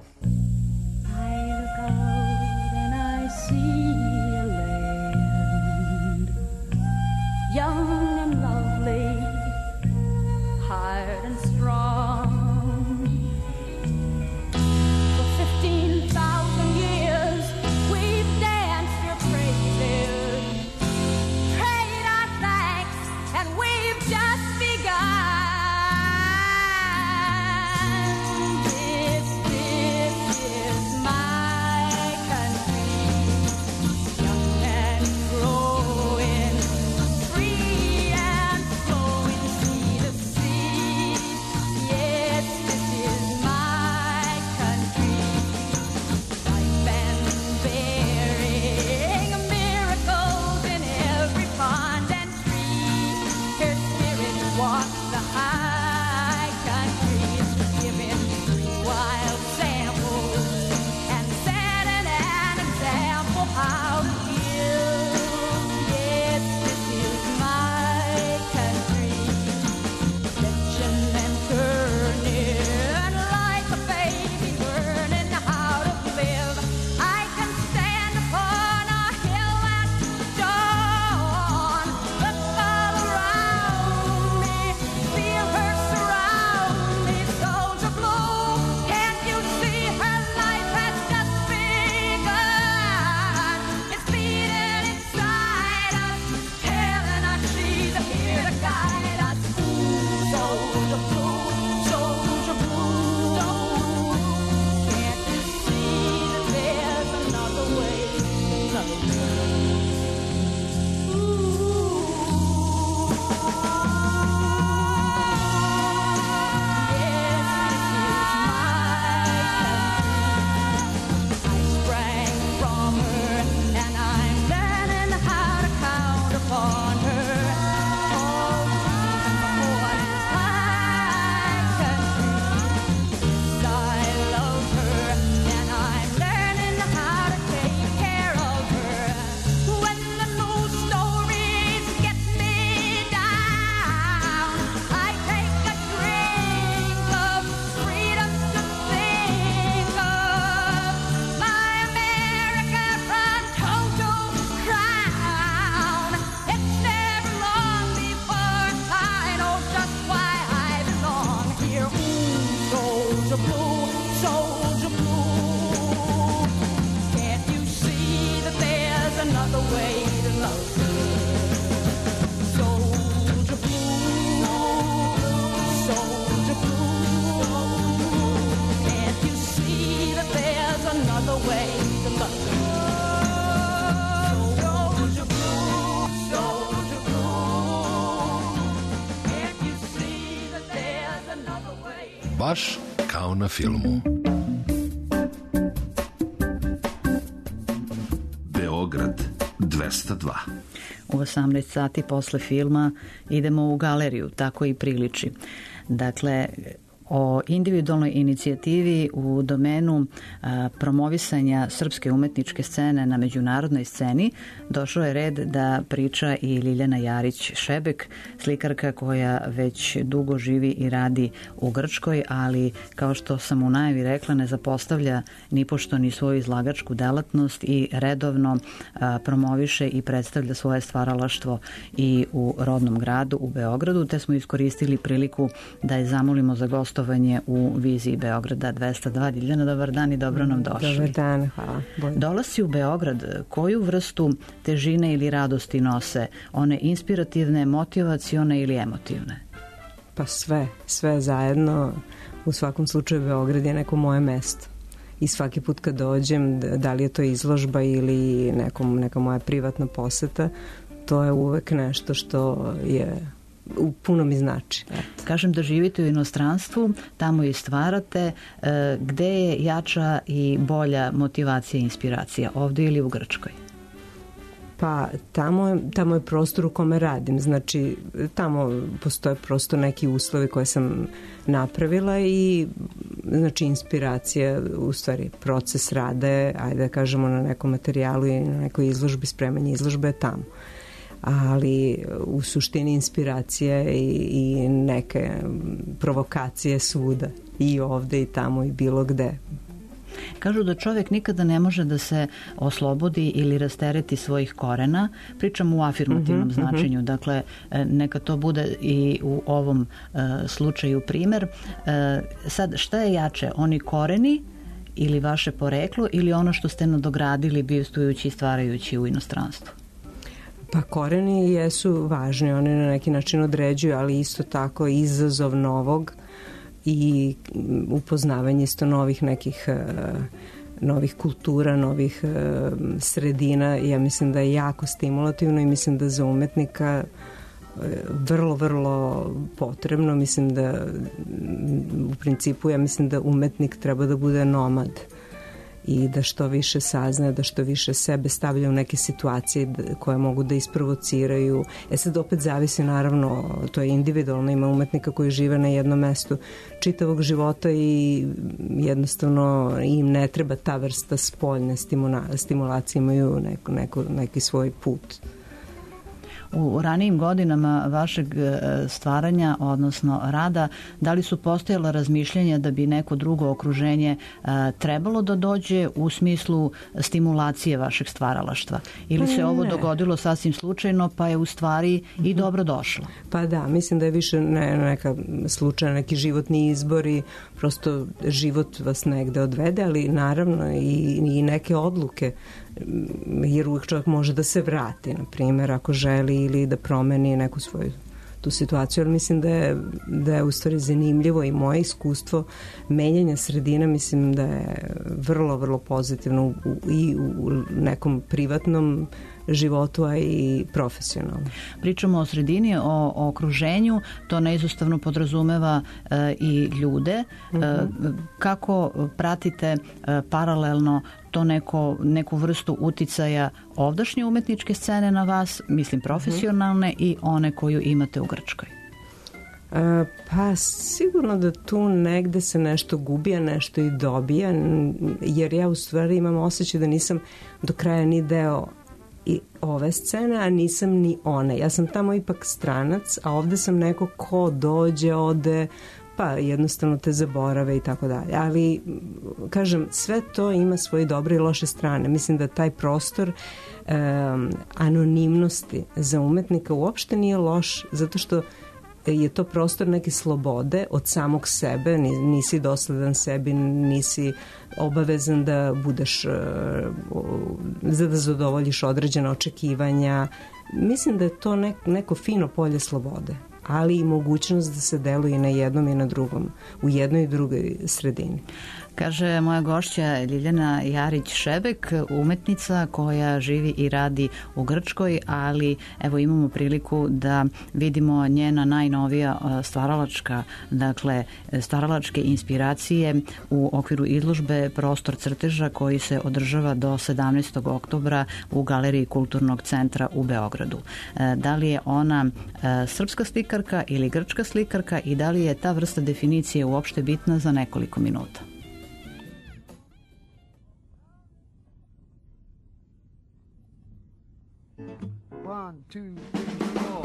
Young and lovely, hard and strong. For fifteen thousand years we've danced your praises, prayed our thanks, and we've just begun. This, this is my country, young and growing, free and flowing, sea to sea. Yes, this is my country, ripe and bearing miracles in every pond and tree. Her spirit walks the high country, giving free wild samples and setting an example how to give. Yes, this is my country, stretching and turning like a baby learning how to live. I can stand upon a hill at dawn, look all around me, feel her surround me. Soldier Blue, can't you see her life has just begun? It's beating inside us, telling us she's here to guide us. Soldier Blue, Soldier Blue, can't you see that there's another way to love? I sprang from her, and I'm learning how to count upon her. All for my country. Yes, I love her, and I'm learning how to take care of her. When the news stories get me down, I take a drink of freedom to think of my America from total crown. It's never long before I know just why I belong here. Ooh, Soldier Blue, Soldier Blue, can't you see that there's another way to love her? Soldier Blue, Soldier Blue, can't you see that there's another way to love her? Soldier Blue, Soldier Blue, can't you see that there's another way? Baš kao na filmu. Beograd dvesta dva. U osamnaest sati posle filma idemo u galeriju, tako i priliči. Dakle, o individualnoj inicijativi u domenu a, promovisanja srpske umetničke scene na međunarodnoj sceni došao je red da priča i Ljiljana Jarić-Šebek, slikarka koja već dugo živi i radi u Grčkoj, ali kao što sam u najavi rekla, ne zapostavlja nipošto ni svoju izlagačku delatnost i redovno a, promoviše i predstavlja svoje stvaralaštvo i u rodnom gradu, u Beogradu, te smo iskoristili priliku da je zamolimo za gostovanje u Viziji Beograda dvesta dva. Ljiljana, dobar dan i dobro nam došli. Dobar dan, hvala. Bolje. Dolasci u Beograd, koju vrstu težine ili radosti nose? One inspirativne, motivacione ili emotivne? Pa sve, sve zajedno. U svakom slučaju Beograd je neko moje mesto. I svaki put kad dođem, da li je to izložba ili nekom, neka moja privatna poseta, to je uvek nešto što je u puno mi znači. Eto. Kažem da živite u inostranstvu, tamo i stvarate. E, gde je jača i bolja motivacija i inspiracija? Ovde ili u Grčkoj? Pa tamo je, tamo je prostor u kome radim. Znači, tamo postoje prosto neki uslovi koje sam napravila i znači inspiracija, u stvari proces rade, ajde da kažemo na nekom materijalu i na nekoj izložbi, spremanje izložbe je tamo. Ali u suštini inspiracije i, i neke provokacije svuda, i ovde i tamo i bilo gde. Kažu da čovjek nikada ne može da se oslobodi ili rastereti svojih korena. Pričam u afirmativnom mm-hmm, značenju. Mm-hmm. Dakle, neka to bude i u ovom uh, slučaju primer. Uh, sad, šta je jače? Oni koreni ili vaše poreklo ili ono što ste nadogradili bivstvujući i stvarajući u inostranstvu? Pa koreni jesu važni, oni na neki način određuju, ali isto tako izazov novog i upoznavanje isto novih nekih novih kultura, novih sredina. Ja mislim da je jako stimulativno i mislim da za umetnika vrlo, vrlo potrebno. Mislim da u principu ja mislim da umetnik treba da bude nomad i da što više sazna, da što više sebe stavlja u neke situacije koje mogu da isprovociraju. E sad opet zavisi, naravno, to je individualno, ima umetnika koji žive na jednom mestu čitavog života i jednostavno im ne treba ta vrsta spoljne stimula- stimulacije, imaju neko, neko, neki svoj put. U ranijim godinama vašeg stvaranja, odnosno rada, da li su postojala razmišljanja da bi neko drugo okruženje trebalo da dođe u smislu stimulacije vašeg stvaralaštva? Ili se ovo dogodilo sasvim slučajno, pa je u stvari i dobro došlo? Pa da, mislim da je više ne, neka slučajna, neki životni izbor i prosto život vas negde odvede, ali naravno i, i neke odluke, jer uvijek čovjek može da se vrati, na primjer, ako želi ili da promeni neku svoju tu situaciju, ali mislim da je, da je u stvari zanimljivo i moje iskustvo menjanja sredina, mislim da je vrlo, vrlo pozitivno u, i u nekom privatnom životu, a i profesionalno. Pričamo o sredini, o, o okruženju, to neizostavno podrazumeva e, i ljude. Mm-hmm. E, kako pratite e, paralelno to neko, neku vrstu uticaja ovdašnje umetničke scene na vas, mislim profesionalne, mm-hmm. i one koju imate u Grčkoj? E, pa sigurno da tu negde se nešto gubi, a nešto i dobija, jer ja u stvari imam osjećaj da nisam do kraja ni deo i ove scene, a nisam ni one. Ja sam tamo ipak stranac, a ovde sam neko ko dođe, ode, pa jednostavno te zaborave i tako dalje. Ali, kažem, sve to ima svoje dobre i loše strane. Mislim da taj prostor um, anonimnosti za umetnika uopšte nije loš, zato što je to prostor neke slobode od samog sebe, nisi dosledan sebi, nisi obavezan da budeš, za da zadovoljiš određena očekivanja. Mislim da je to neko fino polje slobode, ali i mogućnost da se deluje na jednom i na drugom, u jednoj i drugoj sredini. Kaže moja gošća Ljiljana Jarić-Šebek, umetnica koja živi i radi u Grčkoj, ali evo imamo priliku da vidimo njena najnovija stvaralačka, dakle stvaralačke inspiracije u okviru izložbe Prostor crteža koji se održava do sedamnaestog oktobra u Galeriji Kulturnog centra u Beogradu. Da li je ona srpska slikar slikarka ili grčka slikarka i da li je ta vrsta definicije uopšte bitna za nekoliko minuta. One, two, three, four.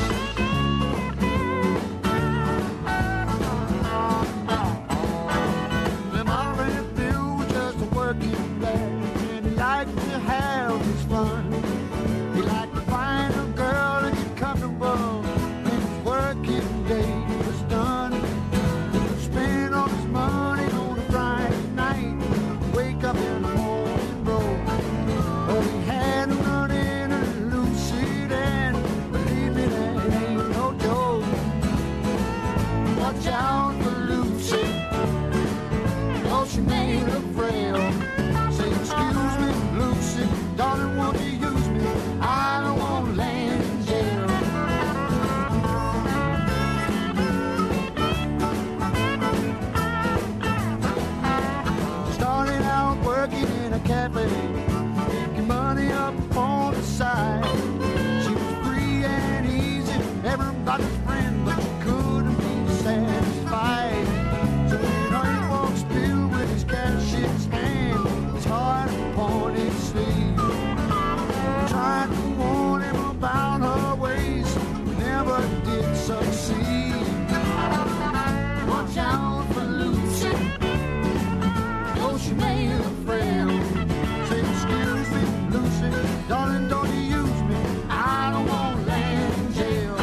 Them already built just a working man, and he liked to have his fun. He liked to find a girl and get comfortable when his working day was done. He would spend all his money on a Friday night, wake up in the morning road. Well, he had to run in a lucid, and believe me, that ain't no joke. Watch out for Lucy, oh, she made her frail. Say, excuse me, Lucy, darling, won't you use me? I don't want to land in jail. Started out working in a cafe, making money up on the side. She was free and easy, everybody's friend, but she couldn't be satisfied. So when her walks filled with his cash in his hand, his heart upon his sleeve. Tried to warn him about her ways, but never did succeed. Watch out for Lucy, oh, she made a friend. Say, excuse me, Lucy, darling, don't you use me, I don't want to land in jail.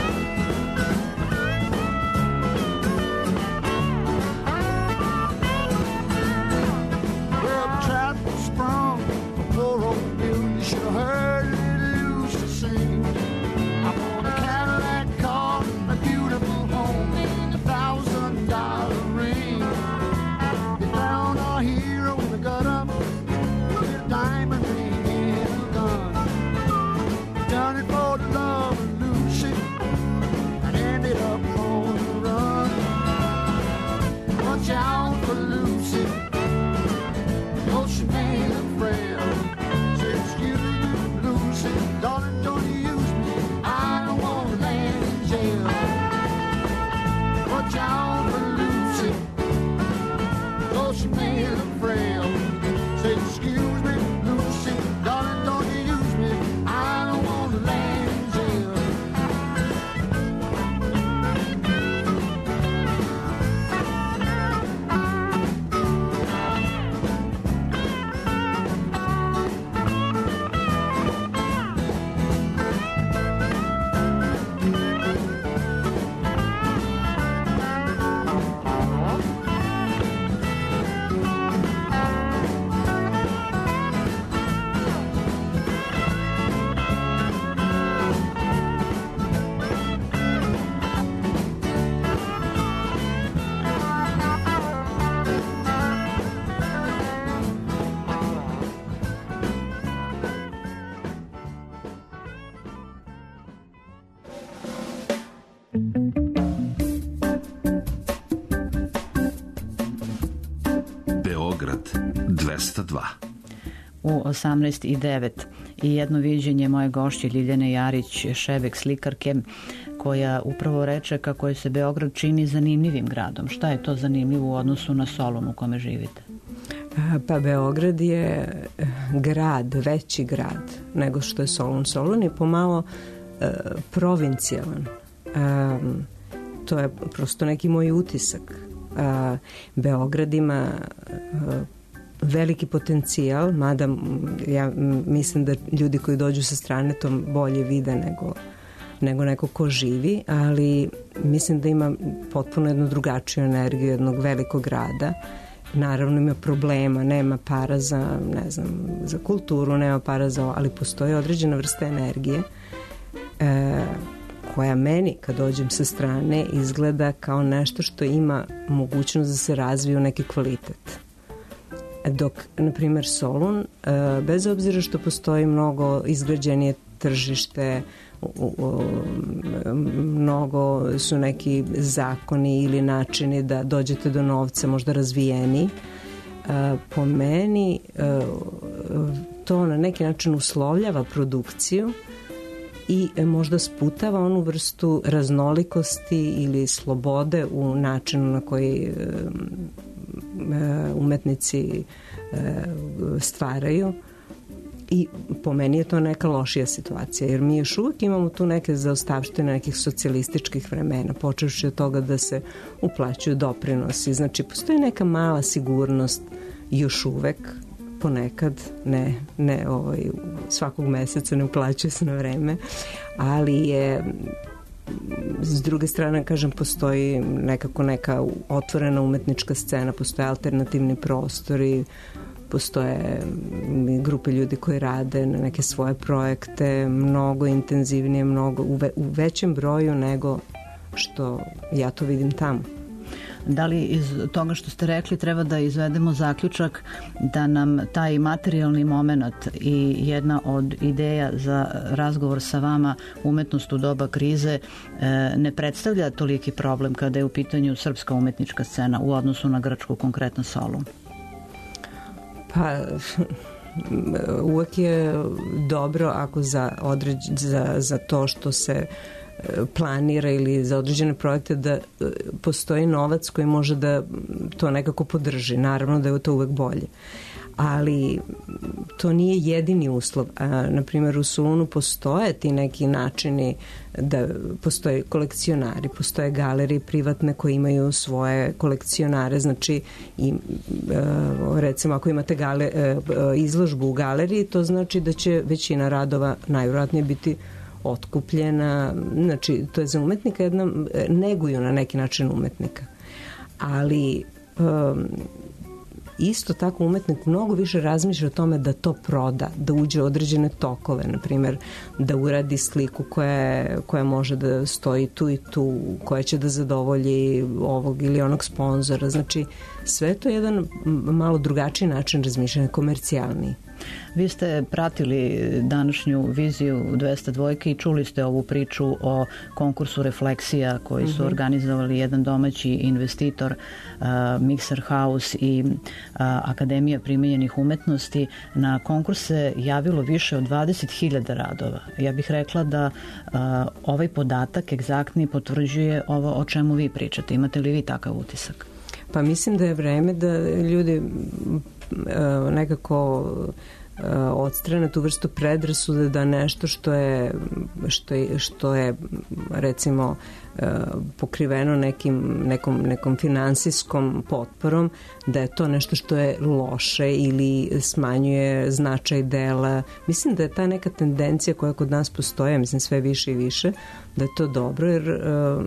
Well, the trap was sprung for poor old Bill. You should have heard little Lucy sing. I want a Cadillac car, a beautiful home, and a thousand dollar ring. They found our hero in the gutter with a diamond ring and a gun. Done it for the love of Lucy and ended up on the run. Watch out for Lucy, oh, she made a frail. Say, excuse me, Lucy, darling, don't you use me, I don't want to land in jail. Watch out for Lucy, oh, she made a frail. Say, excuse me, Lucy, darling, don't you use me, I don't want to land in jail. Beograd dvesta dva. U osamnaest i devet i jedno viđenje moje gošće Ljiljane Jarić, Šebek slikarke, koja upravo reče kako je se Beograd čini zanimljivim gradom. Šta je to zanimljivo u odnosu na Solun u kome živite? Pa Beograd je grad, veći grad nego što je Solun. Solun je pomalo uh, provincijalan. Um, to je prosto neki moj utisak. Uh, Beograd ima uh, veliki potencijal, mada ja mislim da ljudi koji dođu sa strane to bolje vide nego, nego neko ko živi, ali mislim da ima potpuno jednu drugačiju energiju jednog velikog grada. Naravno ima problema, nema para za, ne znam, za kulturu, nema para za, ali postoji određena vrsta energije e, koja meni kad dođem sa strane izgleda kao nešto što ima mogućnost da se razvije u neki kvalitet. Dok, na primjer, Solun, bez obzira što postoji mnogo izgrađenije tržište, mnogo su neki zakoni ili načini da dođete do novca možda razvijeni, po meni to na neki način uslovljava produkciju i možda sputava onu vrstu raznolikosti ili slobode u načinu na koji umetnici stvaraju. I po meni je to neka lošija situacija, jer mi još uvek imamo tu neke zaostavštine nekih socijalističkih vremena, počevši od toga da se uplaćuju doprinosi. Znači, postoji neka mala sigurnost još uvek, ponekad, ne, ne ovaj, svakog meseca ne uplaćuje se na vreme, ali je s druge strane, kažem, postoji nekako neka otvorena umetnička scena, postoje alternativni prostori, postoje grupe ljudi koji rade na neke svoje projekte, mnogo intenzivnije, mnogo, u, ve, u većem broju nego što ja to vidim tamo. Da li iz toga što ste rekli treba da izvedemo zaključak da nam taj materijalni moment i jedna od ideja za razgovor sa vama, umetnost u doba krize, ne predstavlja toliki problem kada je u pitanju srpska umetnička scena u odnosu na grčku, konkretno Solun? Pa uvek je dobro ako za, određ, za, za to što se planira ili za određene projekte da postoji novac koji može da to nekako podrži. Naravno da je to uvek bolje. Ali to nije jedini uslov. A, na primjer, u Solunu postoje ti neki načini da postoje kolekcionari, postoje galerije privatne koje imaju svoje kolekcionare. Znači, i, recimo, ako imate gale, izložbu u galeriji, to znači da će većina radova najvjerojatnije biti otkupljena. Znači, to je za umetnika jedna, neguju na neki način umetnika. Ali um, isto tako umetnik mnogo više razmišlja o tome da to proda, da uđe u određene tokove, na primjer da uradi sliku koja, koja može da stoji tu i tu, koja će da zadovolji ovog ili onog sponzora. Znači, sve to je jedan malo drugačiji način razmišljanja, komercijalniji. Vi ste pratili današnju viziju dvesta dva i čuli ste ovu priču o konkursu refleksija koji su mm-hmm. organizovali jedan domaći investitor, uh, Mixer House i uh, Akademija primenjenih umetnosti. Na konkurs se javilo više od dvadeset hiljada radova. Ja bih rekla da uh, ovaj podatak egzaktni potvrđuje ovo o čemu vi pričate. Imate li vi takav utisak? Pa mislim da je vreme da ljudi uh, nekako odstrane tu vrstu predrasude da nešto što je što je, što je recimo pokriveno nekim, nekom, nekom finansijskom potporom, da je to nešto što je loše ili smanjuje značaj dela. Mislim da je ta neka tendencija koja kod nas postoje, mislim sve više i više, da je to dobro, jer uh,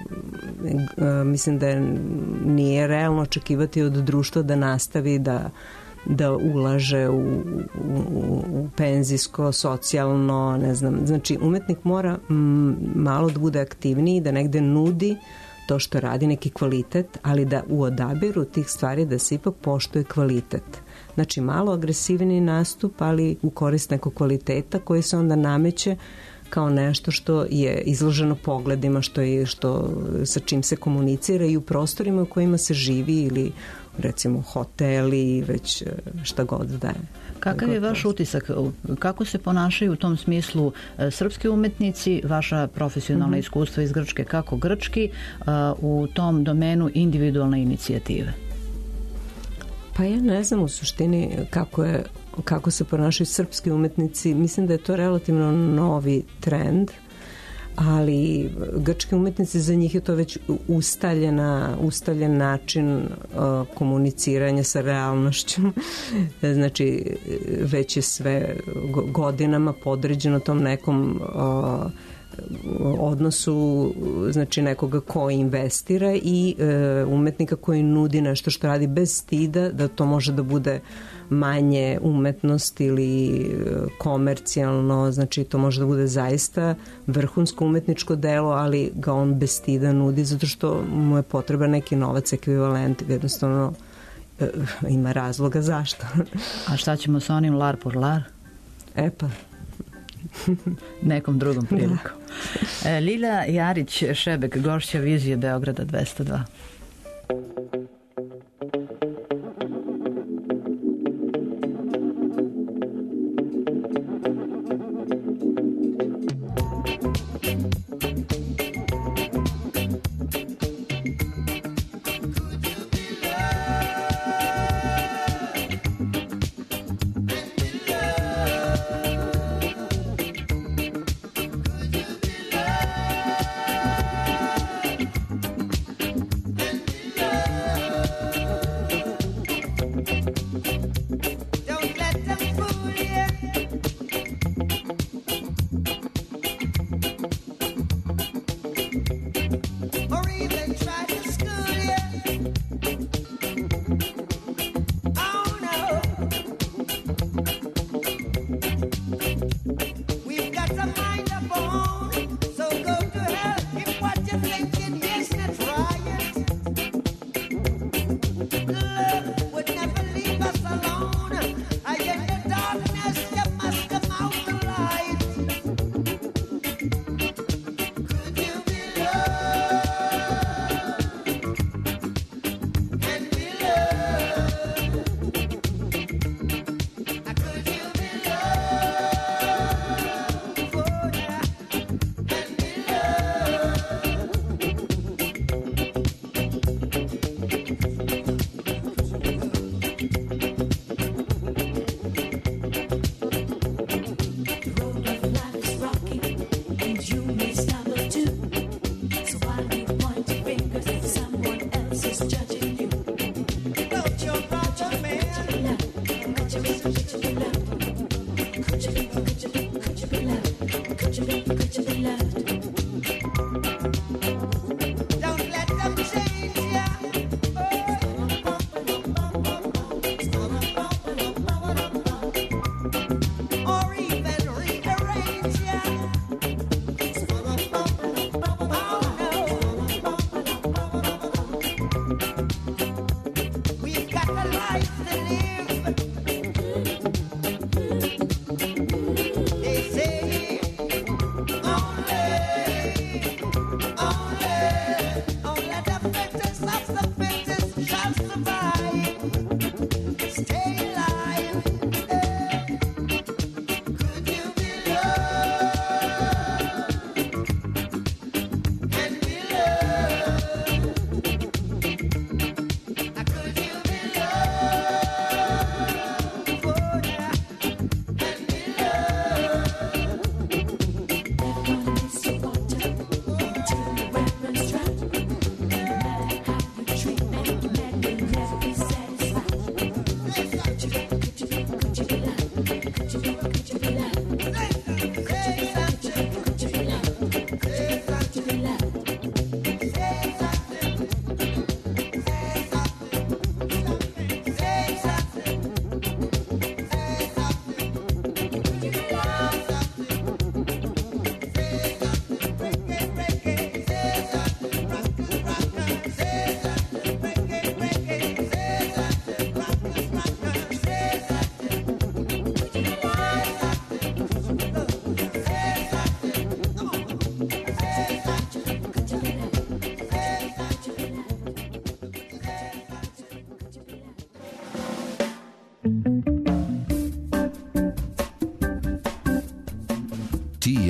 uh, mislim da je, nije realno očekivati od društva da nastavi da da ulaže u, u, u penzijsko, socijalno, ne znam. Znači, umetnik mora m, malo da bude aktivniji, da negde nudi to što radi, neki kvalitet, ali da u odabiru tih stvari da se ipak poštuje kvalitet. Znači, malo agresivni nastup, ali u korist nekog kvaliteta koji se onda nameće kao nešto što je izloženo pogledima, što je, što, sa čim se komunicira i u prostorima u kojima se živi ili recimo hoteli, već šta god da je. Kakav je vaš utisak? Kako se ponašaju u tom smislu srpski umetnici, vaša profesionalna mm-hmm. iskustva iz Grčke, kako grčki, u tom domenu individualne inicijative? Pa ja ne znam u suštini kako je kako se ponašaju srpski umetnici. Mislim da je to relativno novi trend, ali grčki umetnici, za njih je to već ustaljena, ustaljen način uh, komuniciranja sa realnošću. Znači, već je sve godinama podređeno tom nekom uh, odnosu, znači nekoga ko investira i uh, umetnika koji nudi nešto što radi bez stida, da to može da bude manje umetnost ili komercijalno, znači to može da bude zaista vrhunsko umetničko delo, ali ga on bez stida nudi zato što mu je potreba neki novac ekvivalent, jednostavno ima razloga zašto. A šta ćemo sa onim lar por lar? E pa nekom drugom prilikom. Da. Lila Jarić-Šebek, gošća vizije Beograda dvesta dva.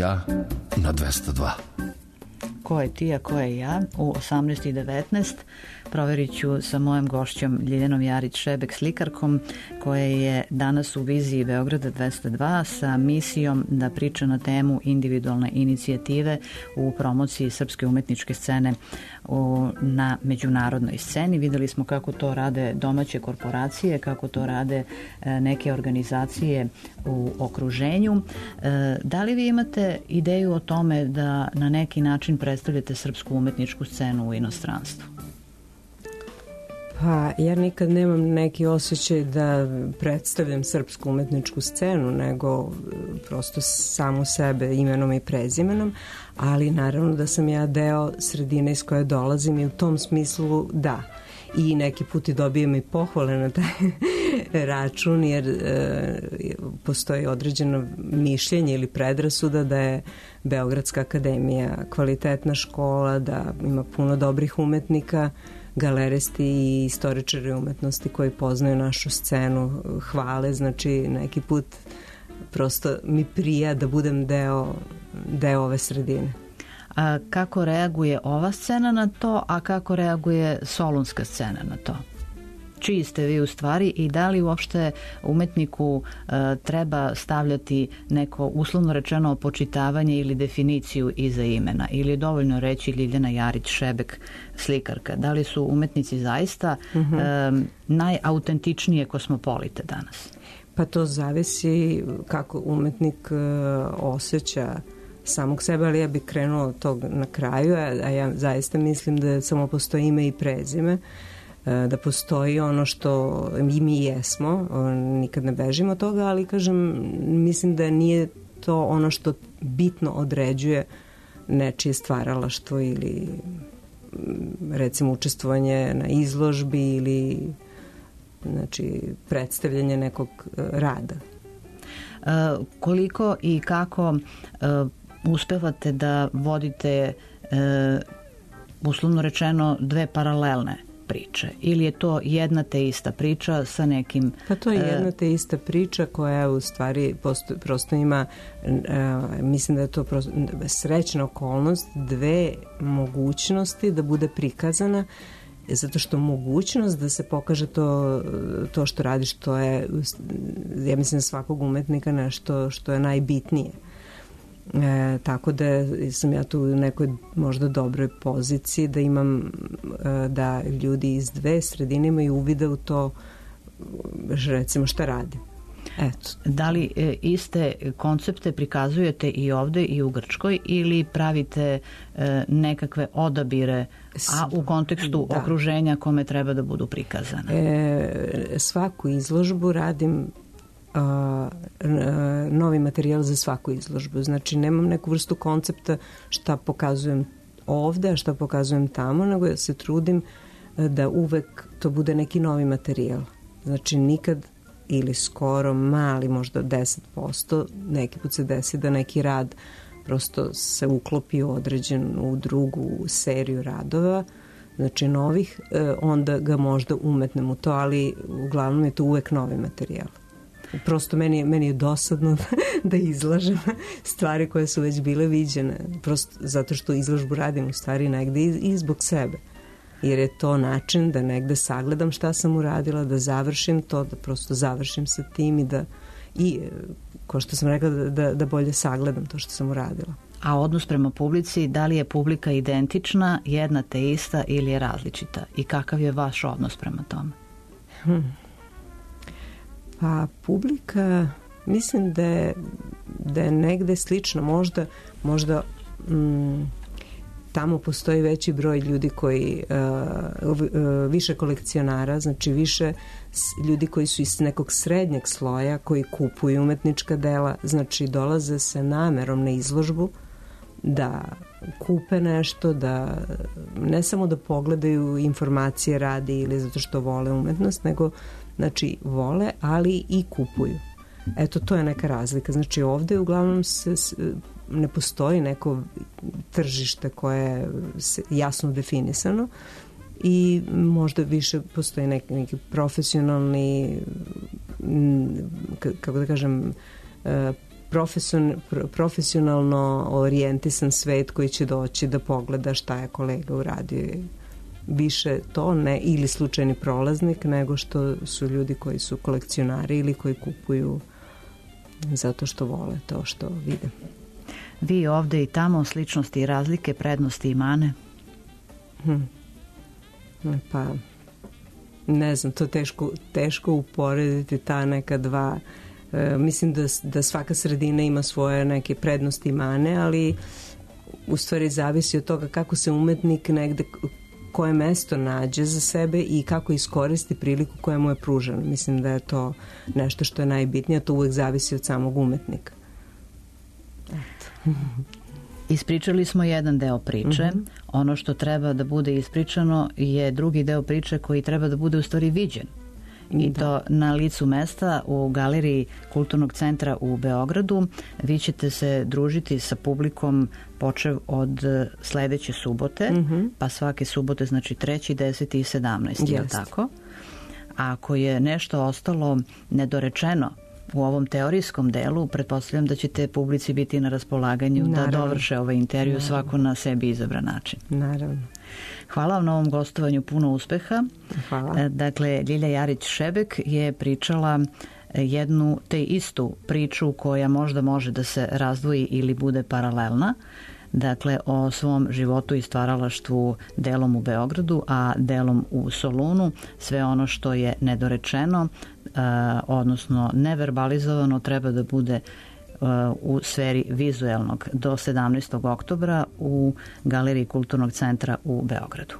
ja na dvesta dva. Ko je ti, a ko je ja? U osamnaest i devetnaest proverit ću sa mojom gošćom Ljiljanom Jarić-Šebek, slikarkom, koja je danas u viziji Beograda dvesta dva sa misijom da priča na temu individualne inicijative u promociji srpske umetničke scene u, na međunarodnoj sceni. Videli smo kako to rade domaće korporacije, kako to rade e, neke organizacije u okruženju. E, da li vi imate ideju o tome da na neki način predstavljate srpsku umetničku scenu u inostranstvu? Pa ja nikad nemam neki osjećaj da predstavljam srpsku umetničku scenu, nego prosto samu sebe imenom i prezimenom, ali naravno da sam ja deo sredine iz koje dolazim i u tom smislu da. I neki put i dobijem i pohvale na taj račun, jer e, postoji određeno mišljenje ili predrasuda da je Beogradska akademija kvalitetna škola, da ima puno dobrih umetnika, galeristi i istoričari umetnosti koji poznaju našu scenu, hvale, znači neki put prosto mi prija da budem deo, deo ove sredine. A kako reaguje ova scena na to, a kako reaguje solunska scena na to? Čiji ste vi u stvari i da li uopšte umetniku e, treba stavljati neko uslovno rečeno počitavanje ili definiciju iza imena, ili je dovoljno reći Ljiljana Jarić-Šebek, slikarka? Da li su umetnici zaista mm-hmm. e, najautentičnije kosmopolite danas? Pa to zavisi kako umetnik e, osjeća samog sebe, ali ja bih krenula od tog na kraju, a ja zaista mislim da samo postoji ime i prezime, da postoji ono što i mi jesmo, nikad ne bežimo od toga, ali kažem, mislim da nije to ono što bitno određuje nečije stvaralaštvo ili recimo učestvovanje na izložbi ili znači predstavljanje nekog rada. E, koliko i kako e, uspevate da vodite e, uslovno rečeno dve paralelne priče, ili je to jedna te ista priča sa nekim... Pa to je jedna te ista priča koja u stvari posto, prosto ima, uh, mislim da je to prosto, srećna okolnost, dve mogućnosti da bude prikazana, zato što mogućnost da se pokaže to, to što radiš, to je, ja mislim, svakog umetnika nešto što je najbitnije. E, tako da sam ja tu u nekoj možda dobroj poziciji da imam e, da ljudi iz dve sredine imaju uvida u to recimo šta radi. Eto. Da li e, iste koncepte prikazujete i ovde i u Grčkoj ili pravite e, nekakve odabire, a u kontekstu da. okruženja kome treba da budu prikazane? E, svaku izložbu radim Uh, novi materijal za svaku izložbu. Znači, nemam neku vrstu koncepta šta pokazujem ovde, a šta pokazujem tamo, nego ja se trudim da uvek to bude neki novi materijal. Znači, nikad ili skoro mali, možda deset posto, neki put se desi da neki rad prosto se uklopi u određenu drugu seriju radova, znači novih, onda ga možda umetnem u to, ali uglavnom je to uvek novi materijal. Prosto meni, meni je dosadno da izlažem stvari koje su već bile viđene, prosto zato što izložbu radim u stvari negde i, i zbog sebe, jer je to način da negde sagledam šta sam uradila, da završim to, da prosto završim sa tim i da i, kao što sam rekla, da, da bolje sagledam to što sam uradila. A odnos prema publici, da li je publika identična, jedna te ista ili je različita? I kakav je vaš odnos prema tome? Hmm. Pa publika, mislim da je, da je negde slično, možda, možda mm, tamo postoji veći broj ljudi koji, uh, uh, više kolekcionara, znači više ljudi koji su iz nekog srednjeg sloja, koji kupuju umetnička dela, znači dolaze se namerom na izložbu da kupe nešto, da ne samo da pogledaju informacije radi ili zato što vole umetnost, nego znači vole, ali i kupuju. Eto, to je neka razlika. Znači ovde uglavnom se, ne postoji neko tržište koje je jasno definisano i možda više postoji neki, neki profesionalni, kako da kažem, profesion, profesionalno orijentisan svet koji će doći da pogleda šta je kolega uradio. Više to ne ili slučajni prolaznik nego što su ljudi koji su kolekcionari ili koji kupuju zato što vole to što vide. Vi ovde i tamo sličnosti i razlike, prednosti i mane? Hmm. Pa ne znam, to teško, teško uporediti ta neka dva. E, mislim da, da svaka sredina ima svoje neke prednosti i mane, ali u stvari zavisi od toga kako se umetnik negde, koje mesto nađe za sebe i kako iskoristi priliku koja mu je pružena. Mislim da je to nešto što je najbitnije, to uvek zavisi od samog umetnika. Eto. Ispričali smo jedan deo priče. Mm-hmm. Ono što treba da bude ispričano je drugi deo priče koji treba da bude u stvari viđen. I da. To na licu mesta u galeriji Kulturnog centra u Beogradu. Vi ćete se družiti sa publikom počev od sledeće subote, mm-hmm. pa svake subote, znači treći, deseti i sedamnaesti, je tako? A ako je nešto ostalo nedorečeno u ovom teorijskom delu, pretpostavljam da ćete publici biti na raspolaganju. Naravno. Da dovrše ovaj intervju Naravno. Svako na sebi izabran način. Naravno. Hvala vam na ovom gostovanju, puno uspeha. Hvala. Dakle, Ljilja Jarić-Šebek je pričala jednu te istu priču koja možda može da se razdvoji ili bude paralelna. Dakle, o svom životu i stvaralaštvu delom u Beogradu, a delom u Solunu. Sve ono što je nedorečeno, odnosno neverbalizovano, treba da bude u sferi vizuelnog do sedamnaestog oktobra u Galeriji Kulturnog centra u Beogradu.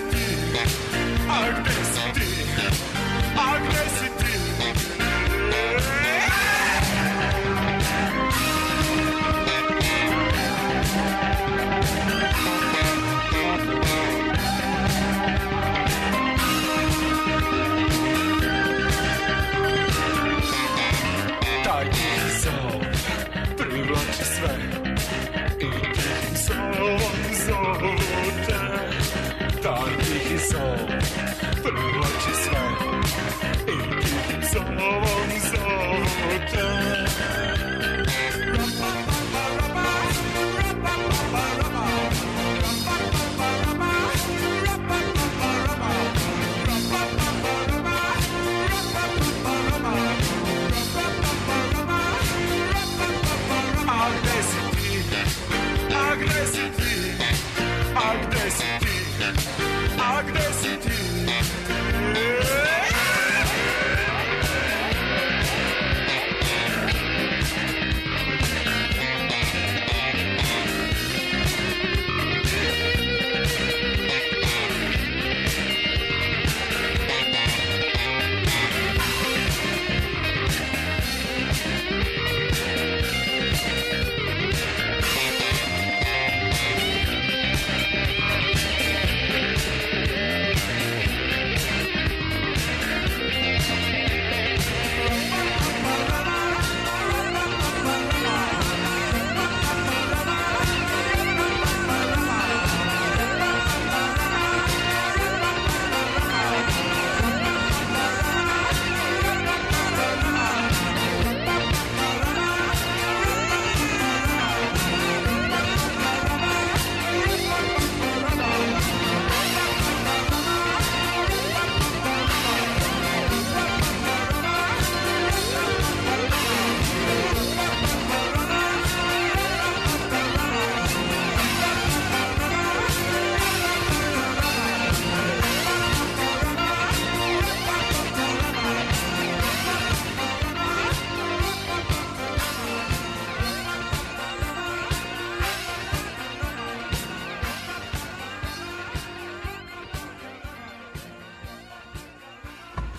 Agnes,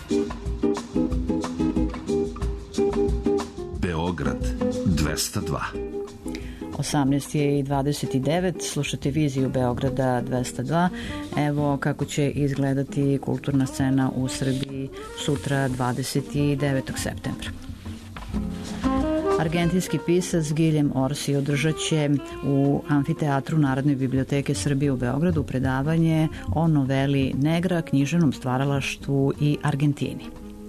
Beograd dvesta dva. osamnaest je i dvadeset devet, slušate viziju Beograda dvesta dva. Evo kako će izgledati kulturna scena u Srbiji sutra dvadeset devetog septembra. Argentinski pisac Guillem Orsi održat će u Amfiteatru Narodne biblioteke Srbije u Beogradu predavanje o noveli Negra, književnom stvaralaštvu i Argentini.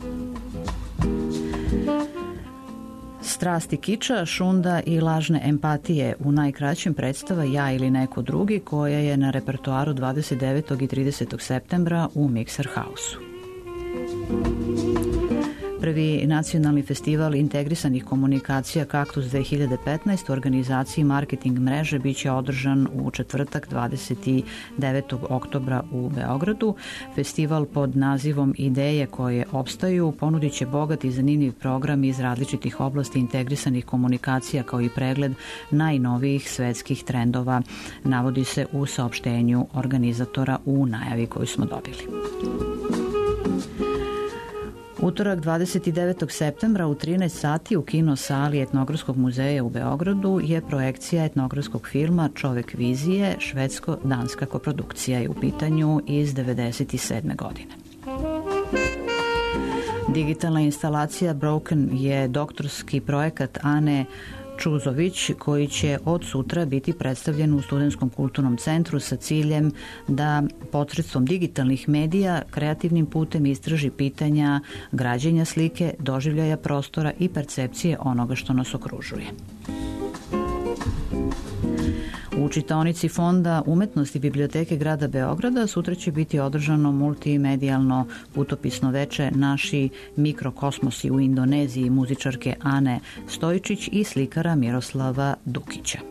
Strasti kiča, šunda i lažne empatije u najkraćem predstava Ja ili neko drugi, koja je na repertoaru dvadeset devetog i tridesetog septembra u Mikser Hausu. Prvi nacionalni festival integrisanih komunikacija Kaktus dve hiljade petnaest u organizaciji marketing mreže biće održan u četvrtak dvadeset devetog oktobra u Beogradu. Festival pod nazivom Ideje koje opstaju ponudit će bogat i zanimljiv program iz različitih oblasti integrisanih komunikacija kao i pregled najnovijih svetskih trendova, navodi se u saopštenju organizatora u najavi koju smo dobili. Utorak dvadeset devetog septembra u trinaest sati u kino sali Etnografskog muzeja u Beogradu je projekcija etnografskog filma Čovek vizije, švedsko-danska koprodukcija je u pitanju iz devedeset sedme godine. Digitalna instalacija Broken je doktorski projekat Ane Čuzović, koji će od sutra biti predstavljen u Studentskom kulturnom centru sa ciljem da posredstvom digitalnih medija kreativnim putem istraži pitanja građenja slike, doživljaja prostora i percepcije onoga što nas okružuje. U čitaonici Fonda umetnosti Biblioteke grada Beograda sutra će biti održano multimedijalno putopisno veče Naši mikrokosmosi u Indoneziji muzičarke Ane Stojičić i slikara Miroslava Dukića.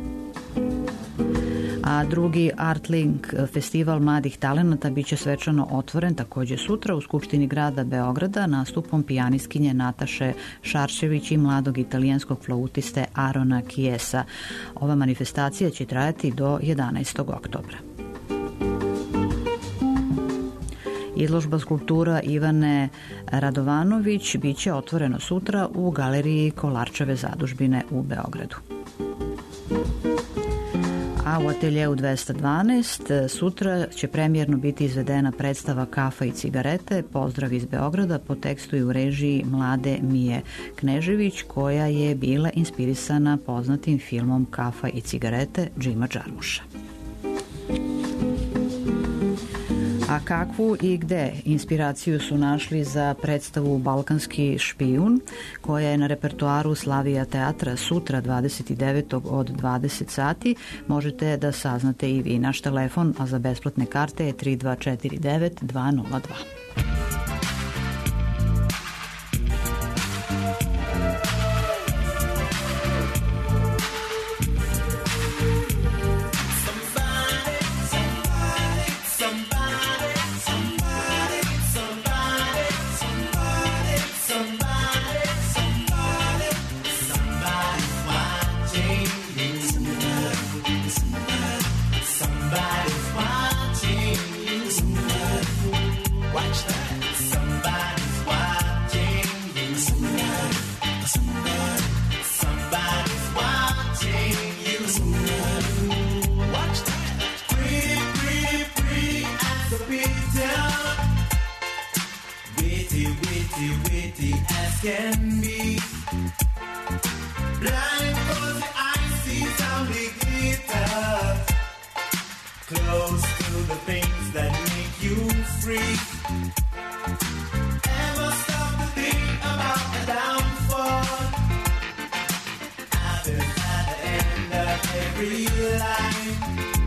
A drugi Artlink festival mladih talenata biće svečano otvoren takođe sutra u Skupštini grada Beograda nastupom pijanistkinje Nataše Šarčević i mladog italijanskog flautiste Arona Chiesa. Ova manifestacija će trajati do jedanaestog oktobra. Izložba skulptura Ivane Radovanović biće otvorena sutra u galeriji Kolarčeve zadužbine u Beogradu. A u ateljeu dvesta dvanaest sutra će premijerno biti izvedena predstava Kafa i cigarete, pozdrav iz Beograda po tekstu i u režiji mlade Mije Knežević, koja je bila inspirisana poznatim filmom Kafa i cigarete Džima Džarmuša. A kakvu i gde inspiraciju su našli za predstavu Balkanski špijun, koja je na repertoaru Slavija teatra sutra dvadeset devetog od dvadeset sati, možete da saznate i vi. Naš telefon, a za besplatne karte je tri dva četiri devet dva nula dva. Can be blind cause the eyes see only glitter, close to the things that make you free. Ever stop to think about the downfall? Others at the end of every line.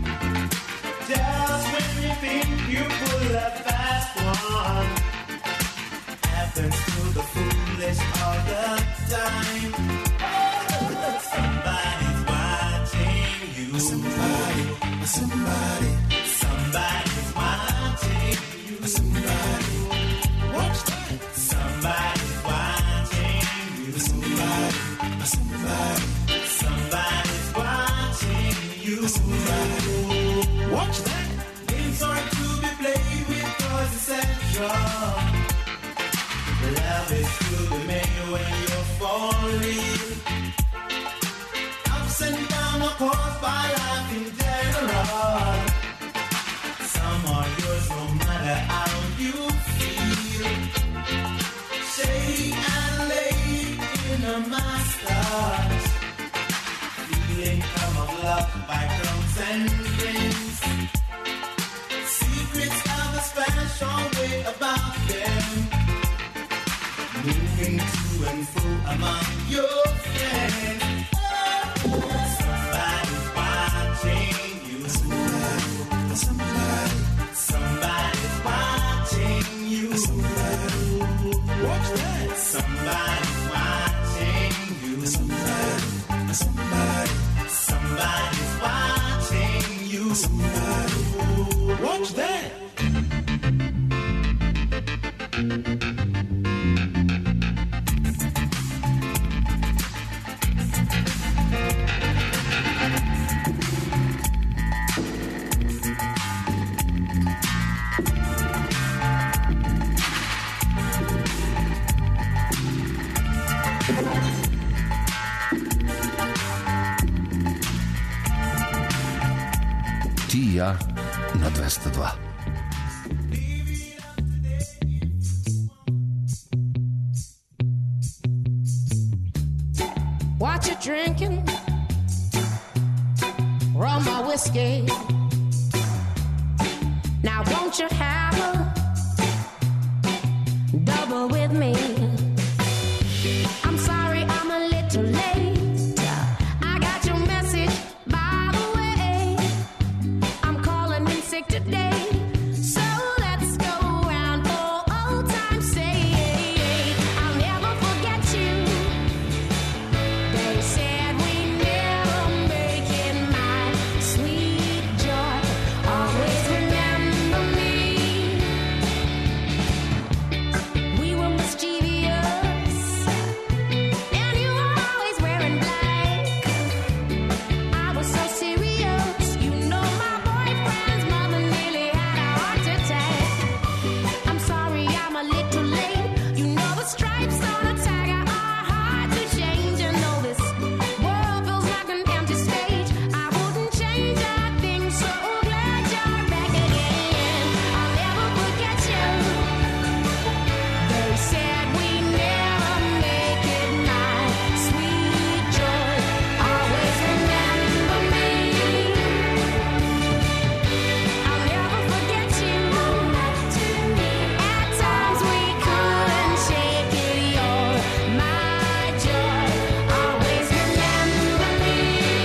Just when you think you pull a fast one, happens to the foolish all the time. Somebody's watching you. Somebody, somebody, somebody's watching you. Somebody, watch that. Somebody's watching you. Somebody, somebody, somebody's watching you. Somebody, watch that. Games are to be played with cause essential. Love is to be made when you're falling. Ups and downs are caused by life in general. Some are yours no matter how you feel. Shade and lay in a master's. Feeling come of love by crumbs and rings. Secrets have a special way about them. Moving to and fro among your friends. Somebody's watching you. Somebody, somebody, somebody's watching you. Somebody, watch that. Somebody's watching you. Somebody, somebody, somebody's watching you. Somebody, watch that. Ti i ja na dvesta dva. What you drinking? Rum or whiskey? Now won't you have a double with me? I'm sorry I'm a little late. I got your message by the way. I'm calling in sick today. So let's go round for old time's sake. I'll never forget you. They said we never make it, my sweet joy. Always remember me. We were mischievous, and you were always wearing black. I was so serious, you know my boyfriend's mother nearly had a heart attack. I'm sorry I'm a little late. You know the stripes on a tiger are hard to change. You know this world feels like an empty stage. I wouldn't change a thing, so glad you're back again. I'll never forget you. They said we never make it, my sweet joy. Always remember me. I'll never forget you. At times we couldn't shake it. You're my joy. Always remember me.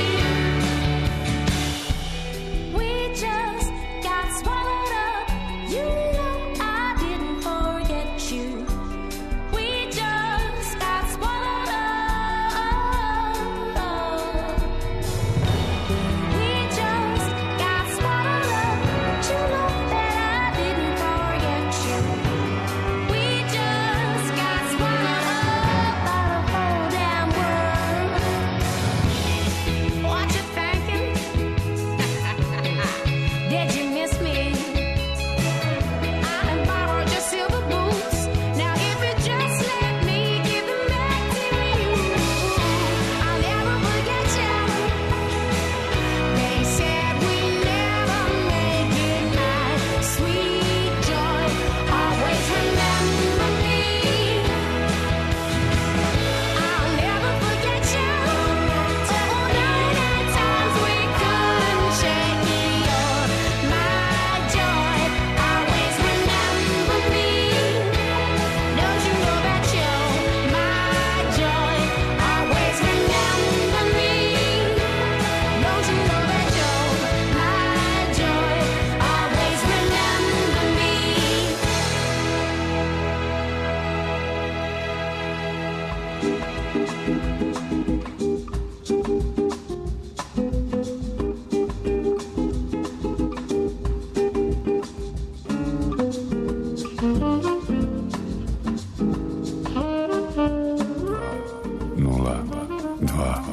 We just got swallowed up. You know I didn't forget you. We just got swallowed up. We just got swallowed up. You know that I didn't forget you. We just got swallowed up by the whole damn world. What you thinking? Did you miss me? I done borrowed your silver boots. Now if you just let me give them back to you, I'll never forget you. They said we never make it, my sweet joy. Always remember me. I'll never forget you. Oh, night at times we couldn't shake it. You're my joy. Always remember me. Don't you know that you're my joy? Always remember me. Don't you know that you're my joy? Always remember me. Nula, dva.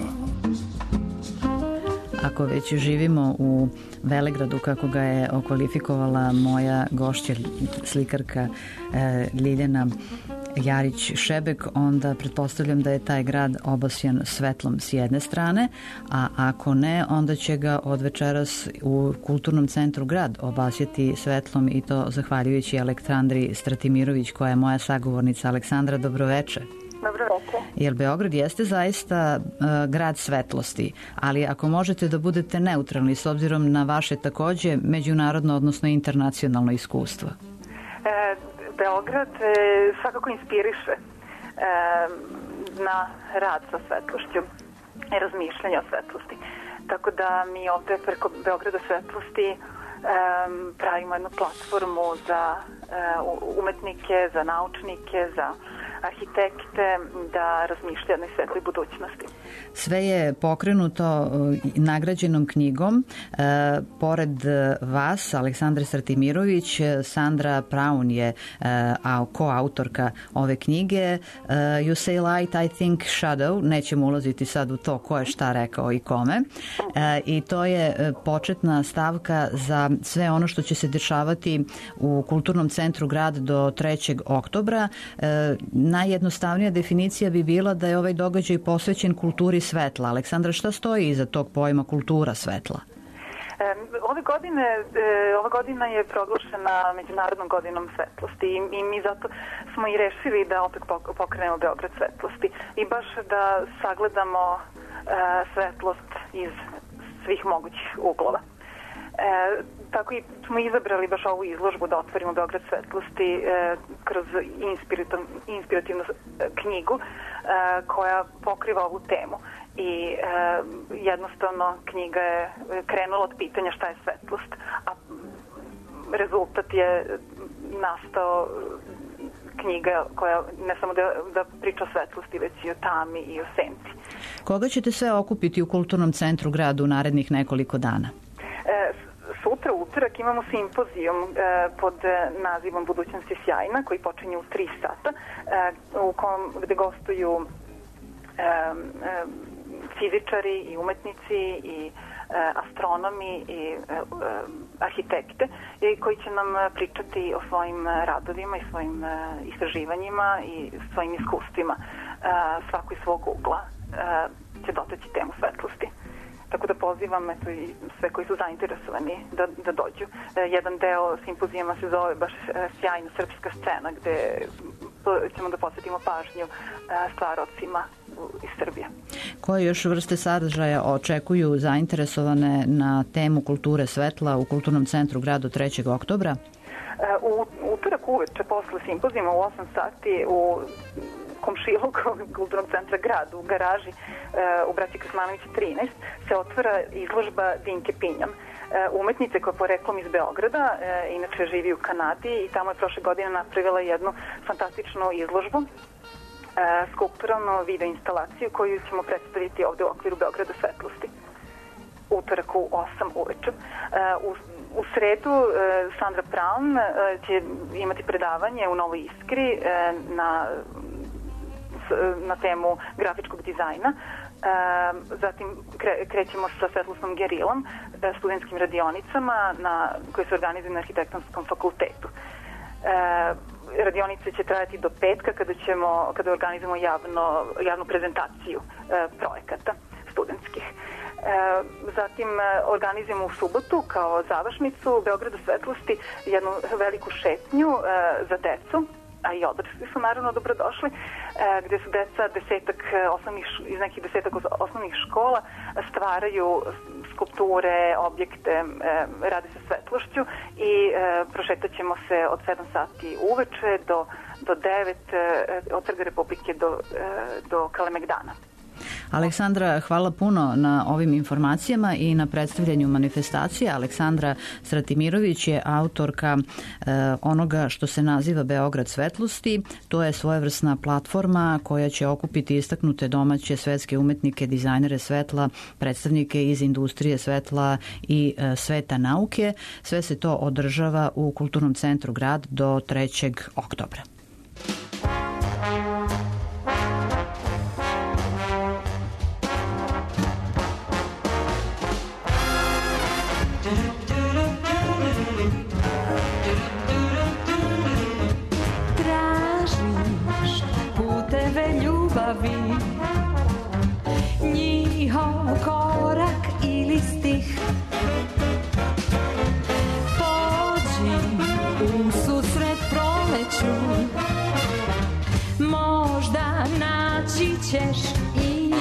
Ako već živimo u Velegradu, kako ga je okvalifikovala moja gošća, slikarka e, Ljiljana Jarić-Šebek, onda pretpostavljam da je taj grad obasjan svetlom s jedne strane, a ako ne, onda će ga od večeras u Kulturnom centru grad obasjati svetlom, i to zahvaljujući Aleksandri Stratimirović, koja je moja sagovornica. Aleksandra, dobroveče. Dobro veče. Jer Beograd jeste zaista uh, grad svetlosti, ali ako možete da budete neutralni s obzirom na vaše takođe međunarodno, odnosno internacionalno iskustvo. E, Beograd e, svakako inspiriše e, na rad sa svetlošću i razmišljanje o svetlosti. Tako da mi ovde preko Beograda svetlosti e, pravimo jednu platformu za e, umetnike, za naučnike, za arhitekte da razmišljaju o jednoj svetloj budućnosti. Sve je pokrenuto uh, nagrađenom knjigom. Uh, pored vas, Aleksandra Stratimirović, Sandra Praun je uh, koautorka ove knjige. Uh, You say light, I think shadow. Nećemo ulaziti sad u to ko je šta rekao i kome. Uh, I to je uh, početna stavka za sve ono što će se dešavati u Kulturnom centru grad do trećeg oktobra. Uh, Najjednostavnija definicija bi bila da je ovaj događaj posvećen kulturi svetla. Aleksandra, šta stoji iza tog pojma kultura svetla? Ove godine, ova godina je proglašena Međunarodnom godinom svetlosti i mi zato smo i rešili da opet pokrenemo Beograd svetlosti i baš da sagledamo svetlost iz svih mogućih uglova. E, tako i smo izabrali baš ovu izložbu da otvorimo Beograd svetlosti e, kroz inspirativnu knjigu e, koja pokriva ovu temu. I e, jednostavno knjiga je krenula od pitanja šta je svetlost, a rezultat je nastao knjiga koja ne samo da, da priča o svetlosti, već i o tami i o senci. Koga ćete sve okupiti u Kulturnom centru grada u narednih nekoliko dana? E, sutra, utorak, imamo simpozijum e, pod nazivom Budućnost je sjajna, koji počinje u tri sata, e, u kom, gde gostuju e, e, fizičari i umetnici i e, astronomi i e, e, arhitekte i koji će nam pričati o svojim radovima i svojim e, istraživanjima i svojim iskustvima. E, svako iz svog ugla e, će dotaći temu svetlosti. Tako da pozivam eto, i sve koji su zainteresovani da, da dođu. E, jedan deo simpozijama se zove baš e, sjajna srpska scena, gde ćemo da posvetimo pažnju e, stvarocima iz Srbije. Koje još vrste sadržaja očekuju zainteresovane na temu kulture svetla u Kulturnom centru grada trećeg oktobra? E, u utorak uveče posle simpozijama u osam sati u komšiluku Kulturnog centra grada u garaži u Braći Krsmanovića trinaest se otvara izložba Dinke Pinjan, umetnice koja je poreklom iz Beograda, inače živi u Kanadi i tamo je prošle godine napravila jednu fantastičnu izložbu, skulpturalnu video instalaciju koju ćemo predstaviti ovde u okviru Beograda svetlosti. Utorak u osam uveče. U, u sredu Sandra Praun će imati predavanje u Novoj Iskri na na temu grafičkog dizajna. Zatim krećemo sa svetlosnom gerilom, studentskim radionicama na, koje se organizuju na Arhitektonskom fakultetu. Radionice će trajati do petka kada ćemo, kada organizujemo javno, javnu prezentaciju projekata studentskih. Zatim organizujemo u subotu kao završnicu u Beogradu svetlosti jednu veliku šetnju za decu, a i odrasli su naravno dobrodošli, gde su deca desetak osnovnih, iz nekih desetak osnovnih škola stvaraju skulpture, objekte, rade sa svetlošću i prošetat ćemo se od sedam sati uveče do, do devet od Trga Republike do, do Kalemegdana. Aleksandra, hvala puno na ovim informacijama i na predstavljanju manifestacije. Aleksandra Stratimirović je autorka e, onoga što se naziva Beograd svetlosti. To je svojevrsna platforma koja će okupiti istaknute domaće svetske umetnike, dizajnere svetla, predstavnike iz industrije svetla i e, sveta nauke. Sve se to održava u Kulturnom centru grad do trećeg oktobra. ljubavi. Njihov korak ili stih. Pođi u susret proleću, možda naći ćeš ih.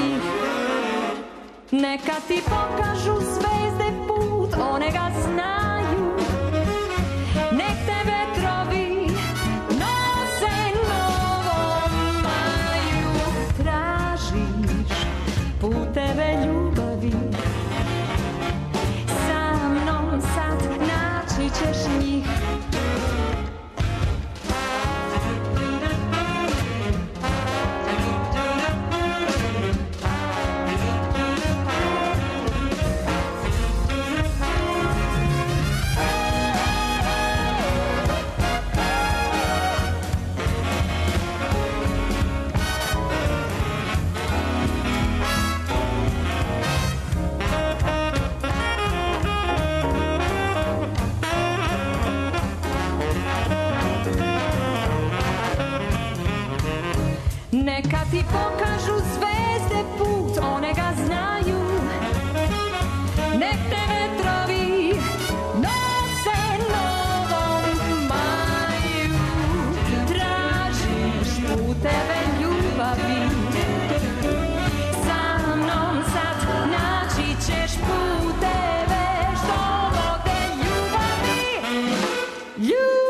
Neka ti pokažu zvezde put, one ga znaju. Nek te vetrovi nose novom maju. Tražiš puteve ljubavi, sa mnom sad naći ćeš njih. Neka ti pokažu zvezde put, one ga znaju. Nek te vetrovi nose novom maju. Tražiš puteve ljubavi, sa mnom sad naći ćeš puteve što vode ljubavi. Ljubavi.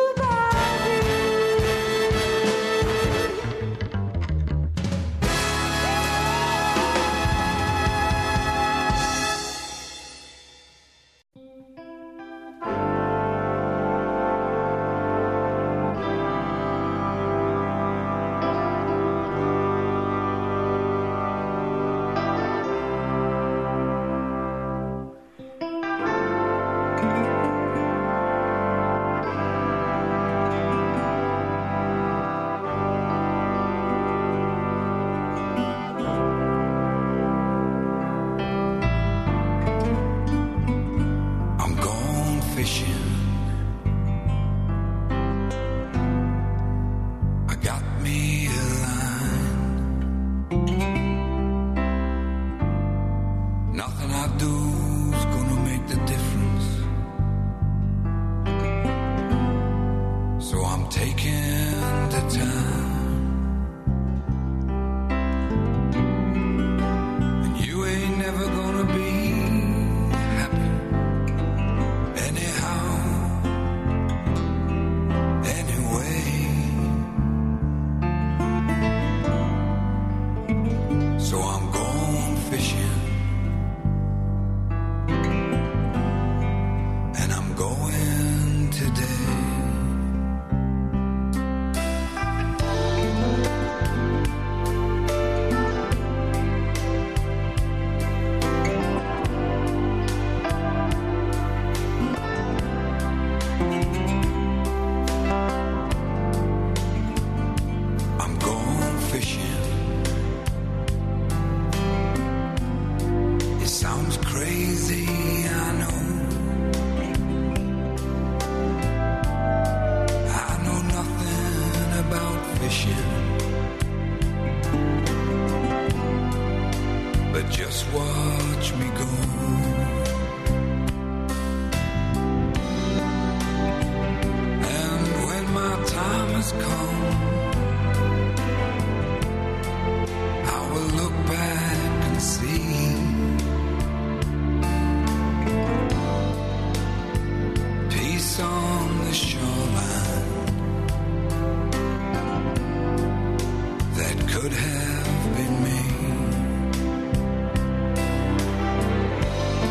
Could have been me.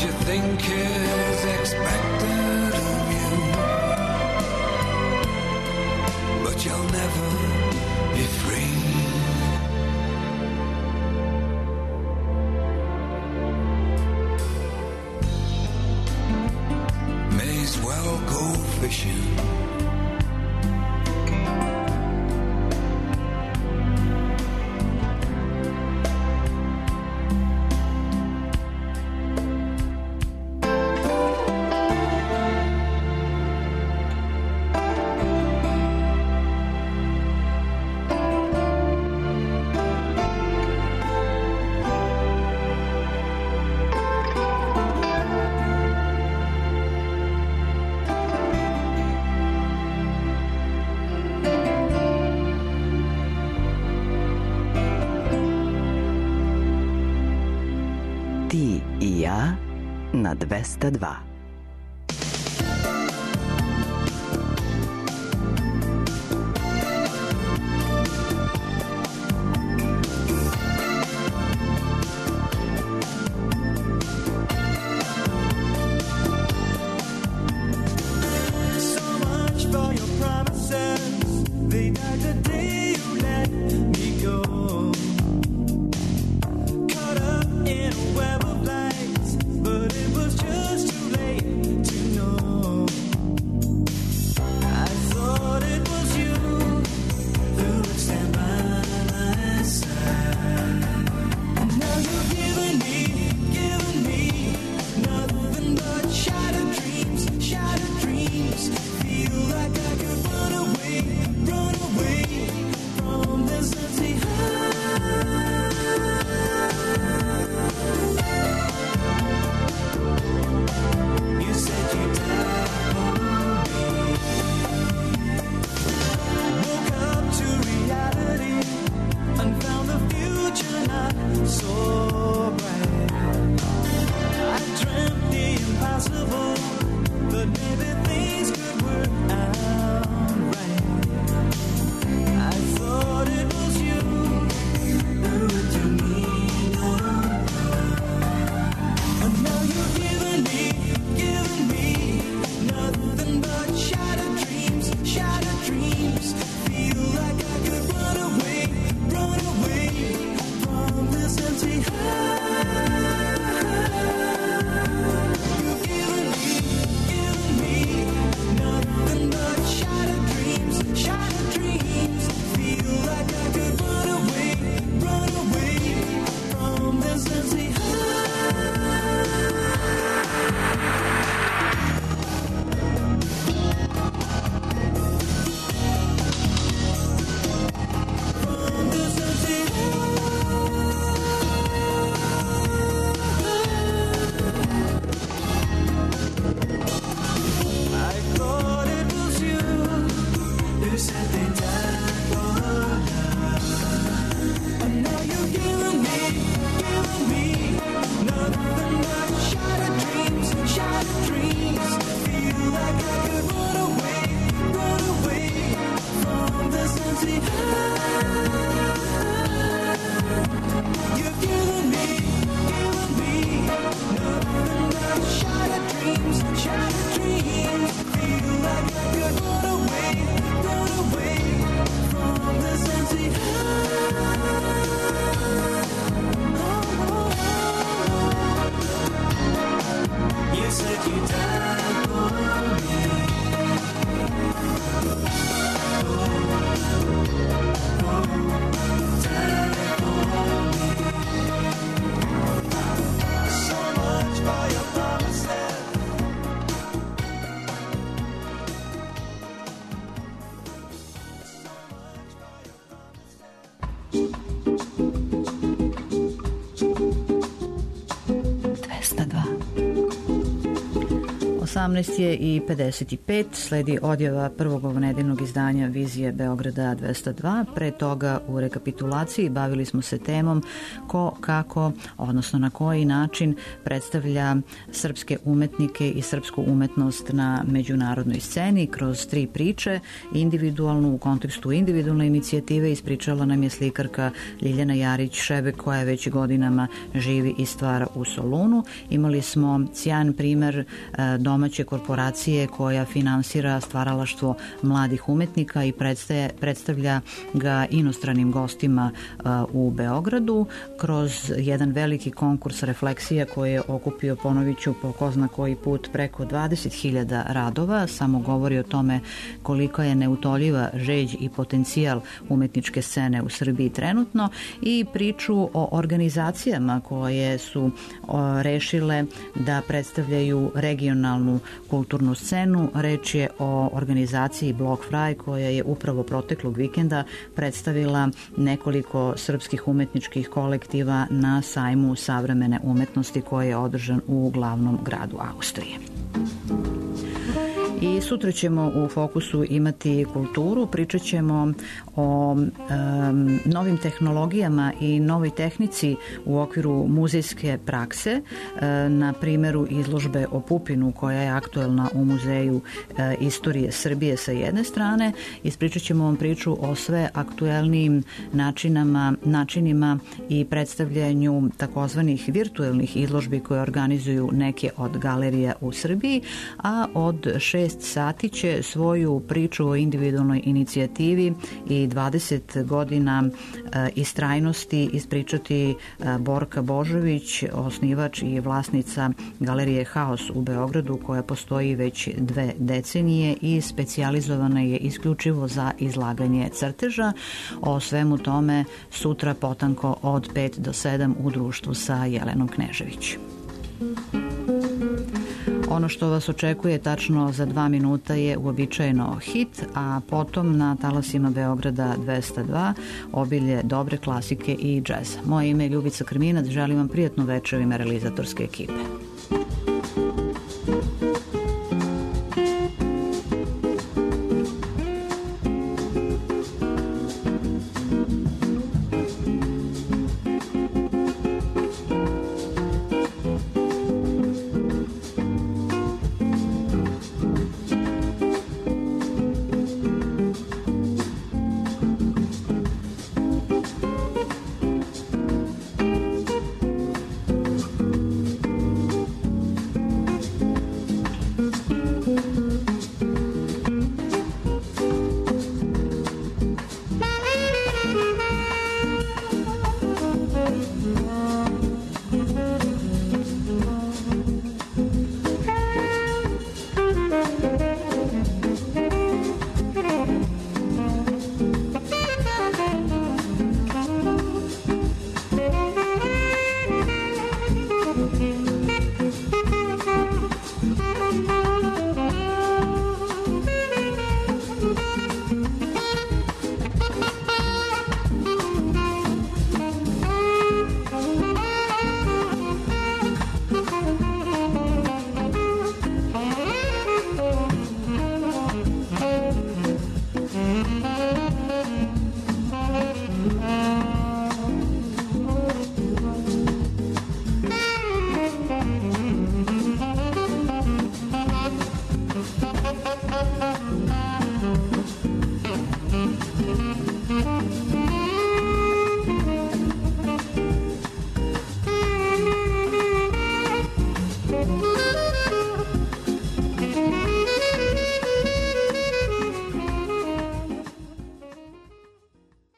you think is expected of you, but you'll never be free. May as well go fishing. Ti i ja na dvesta dva. So much for your promises. They died the day you let me go. Caught up in a web of lights, but it was just too late to know. I thought it was you who would stand by my side. And now you're giving me, giving me nothing but shattered dreams, shattered dreams. Feel like I could run away, run away from this empty heart. You said you died for me. Woke up to reality and found the future not so bright. I dreamt the impossible, but maybe things could work out right. I thought it was you who would do me no harm. And now you're giving me, giving me nothing but shattered dreams, shattered dreams. Feel like I could run away, run away from this empty heart. You've given me, given me nothing but shattered dreams, shattered dreams. Feel like I could run away, run away from this empty heart. From this empty I thought it was you who said they died for love. And now you're giving me, giving me nothing but shattered dreams, shattered dreams. Feel like I could run away, run away from this empty heart. You've given me, given me nothing but shattered dreams, shattered dreams. Feel like I could run away, run away from this empty heart. You said you died for me. Oh, oh, died for me. So much for your promises. dvesta dva. osamnaest je i pedeset pet, sledi odjava prvog nedeljnog izdanja Vizije Beograda dvesta dva. Pre toga u rekapitulaciji bavili smo se temom ko, kako, odnosno na koji način predstavlja srpske umetnike i srpsku umetnost na međunarodnoj sceni kroz tri priče. Individualnu, u kontekstu individualne inicijative ispričala nam je slikarka Ljiljana Jarić-Šebek, koja je već godinama živi i stvara u Solunu. Imali smo sjajan primer domaće korporacije koja finansira stvaralaštvo mladih umetnika i predstaje, predstavlja ga inostranim gostima u Beogradu kroz jedan veliki konkurs refleksija koji je okupio, ponoviću po ko zna koji put, preko dvadeset hiljada radova. Samo govori o tome koliko je neutoljiva žeđ i potencijal umetničke scene u Srbiji trenutno, i priču o organizacijama koje su o, rešile da predstavljaju regionalnu kulturnu scenu. Reč je o organizaciji Block Fraj, koja je upravo proteklog vikenda predstavila nekoliko srpskih umetničkih kolektiva na sajmu savremene umetnosti koji je održan u glavnom gradu Austrije. I sutra ćemo u fokusu imati kulturu, pričat ćemo o um, novim tehnologijama i novoj tehnici u okviru muzejske prakse, uh, na primjeru izložbe o Pupinu koja je aktuelna u Muzeju uh, istorije Srbije sa jedne strane. Ispričat ćemo vam priču o sve aktuelnijim načinama, načinima i predstavljanju takozvanih virtuelnih izložbi koje organizuju neke od galerija u Srbiji, a od šest sati će svoju priču o individualnoj inicijativi i dvadeset godina e, istrajnosti ispričati e, Borka Božović, osnivač i vlasnica Galerije Haos u Beogradu, koja postoji već dve decenije i specijalizovana je isključivo za izlaganje crteža. O svemu tome sutra potanko od pet do sedam u društvu sa Jelenom Knežević. Ono što vas očekuje tačno za dva minuta je uobičajeno hit, a potom na talasima Beograda dvesta dva obilje dobre klasike i džeza. Moje ime je Ljubica Krminac, želim vam prijatnu večer u ime realizatorske ekipe.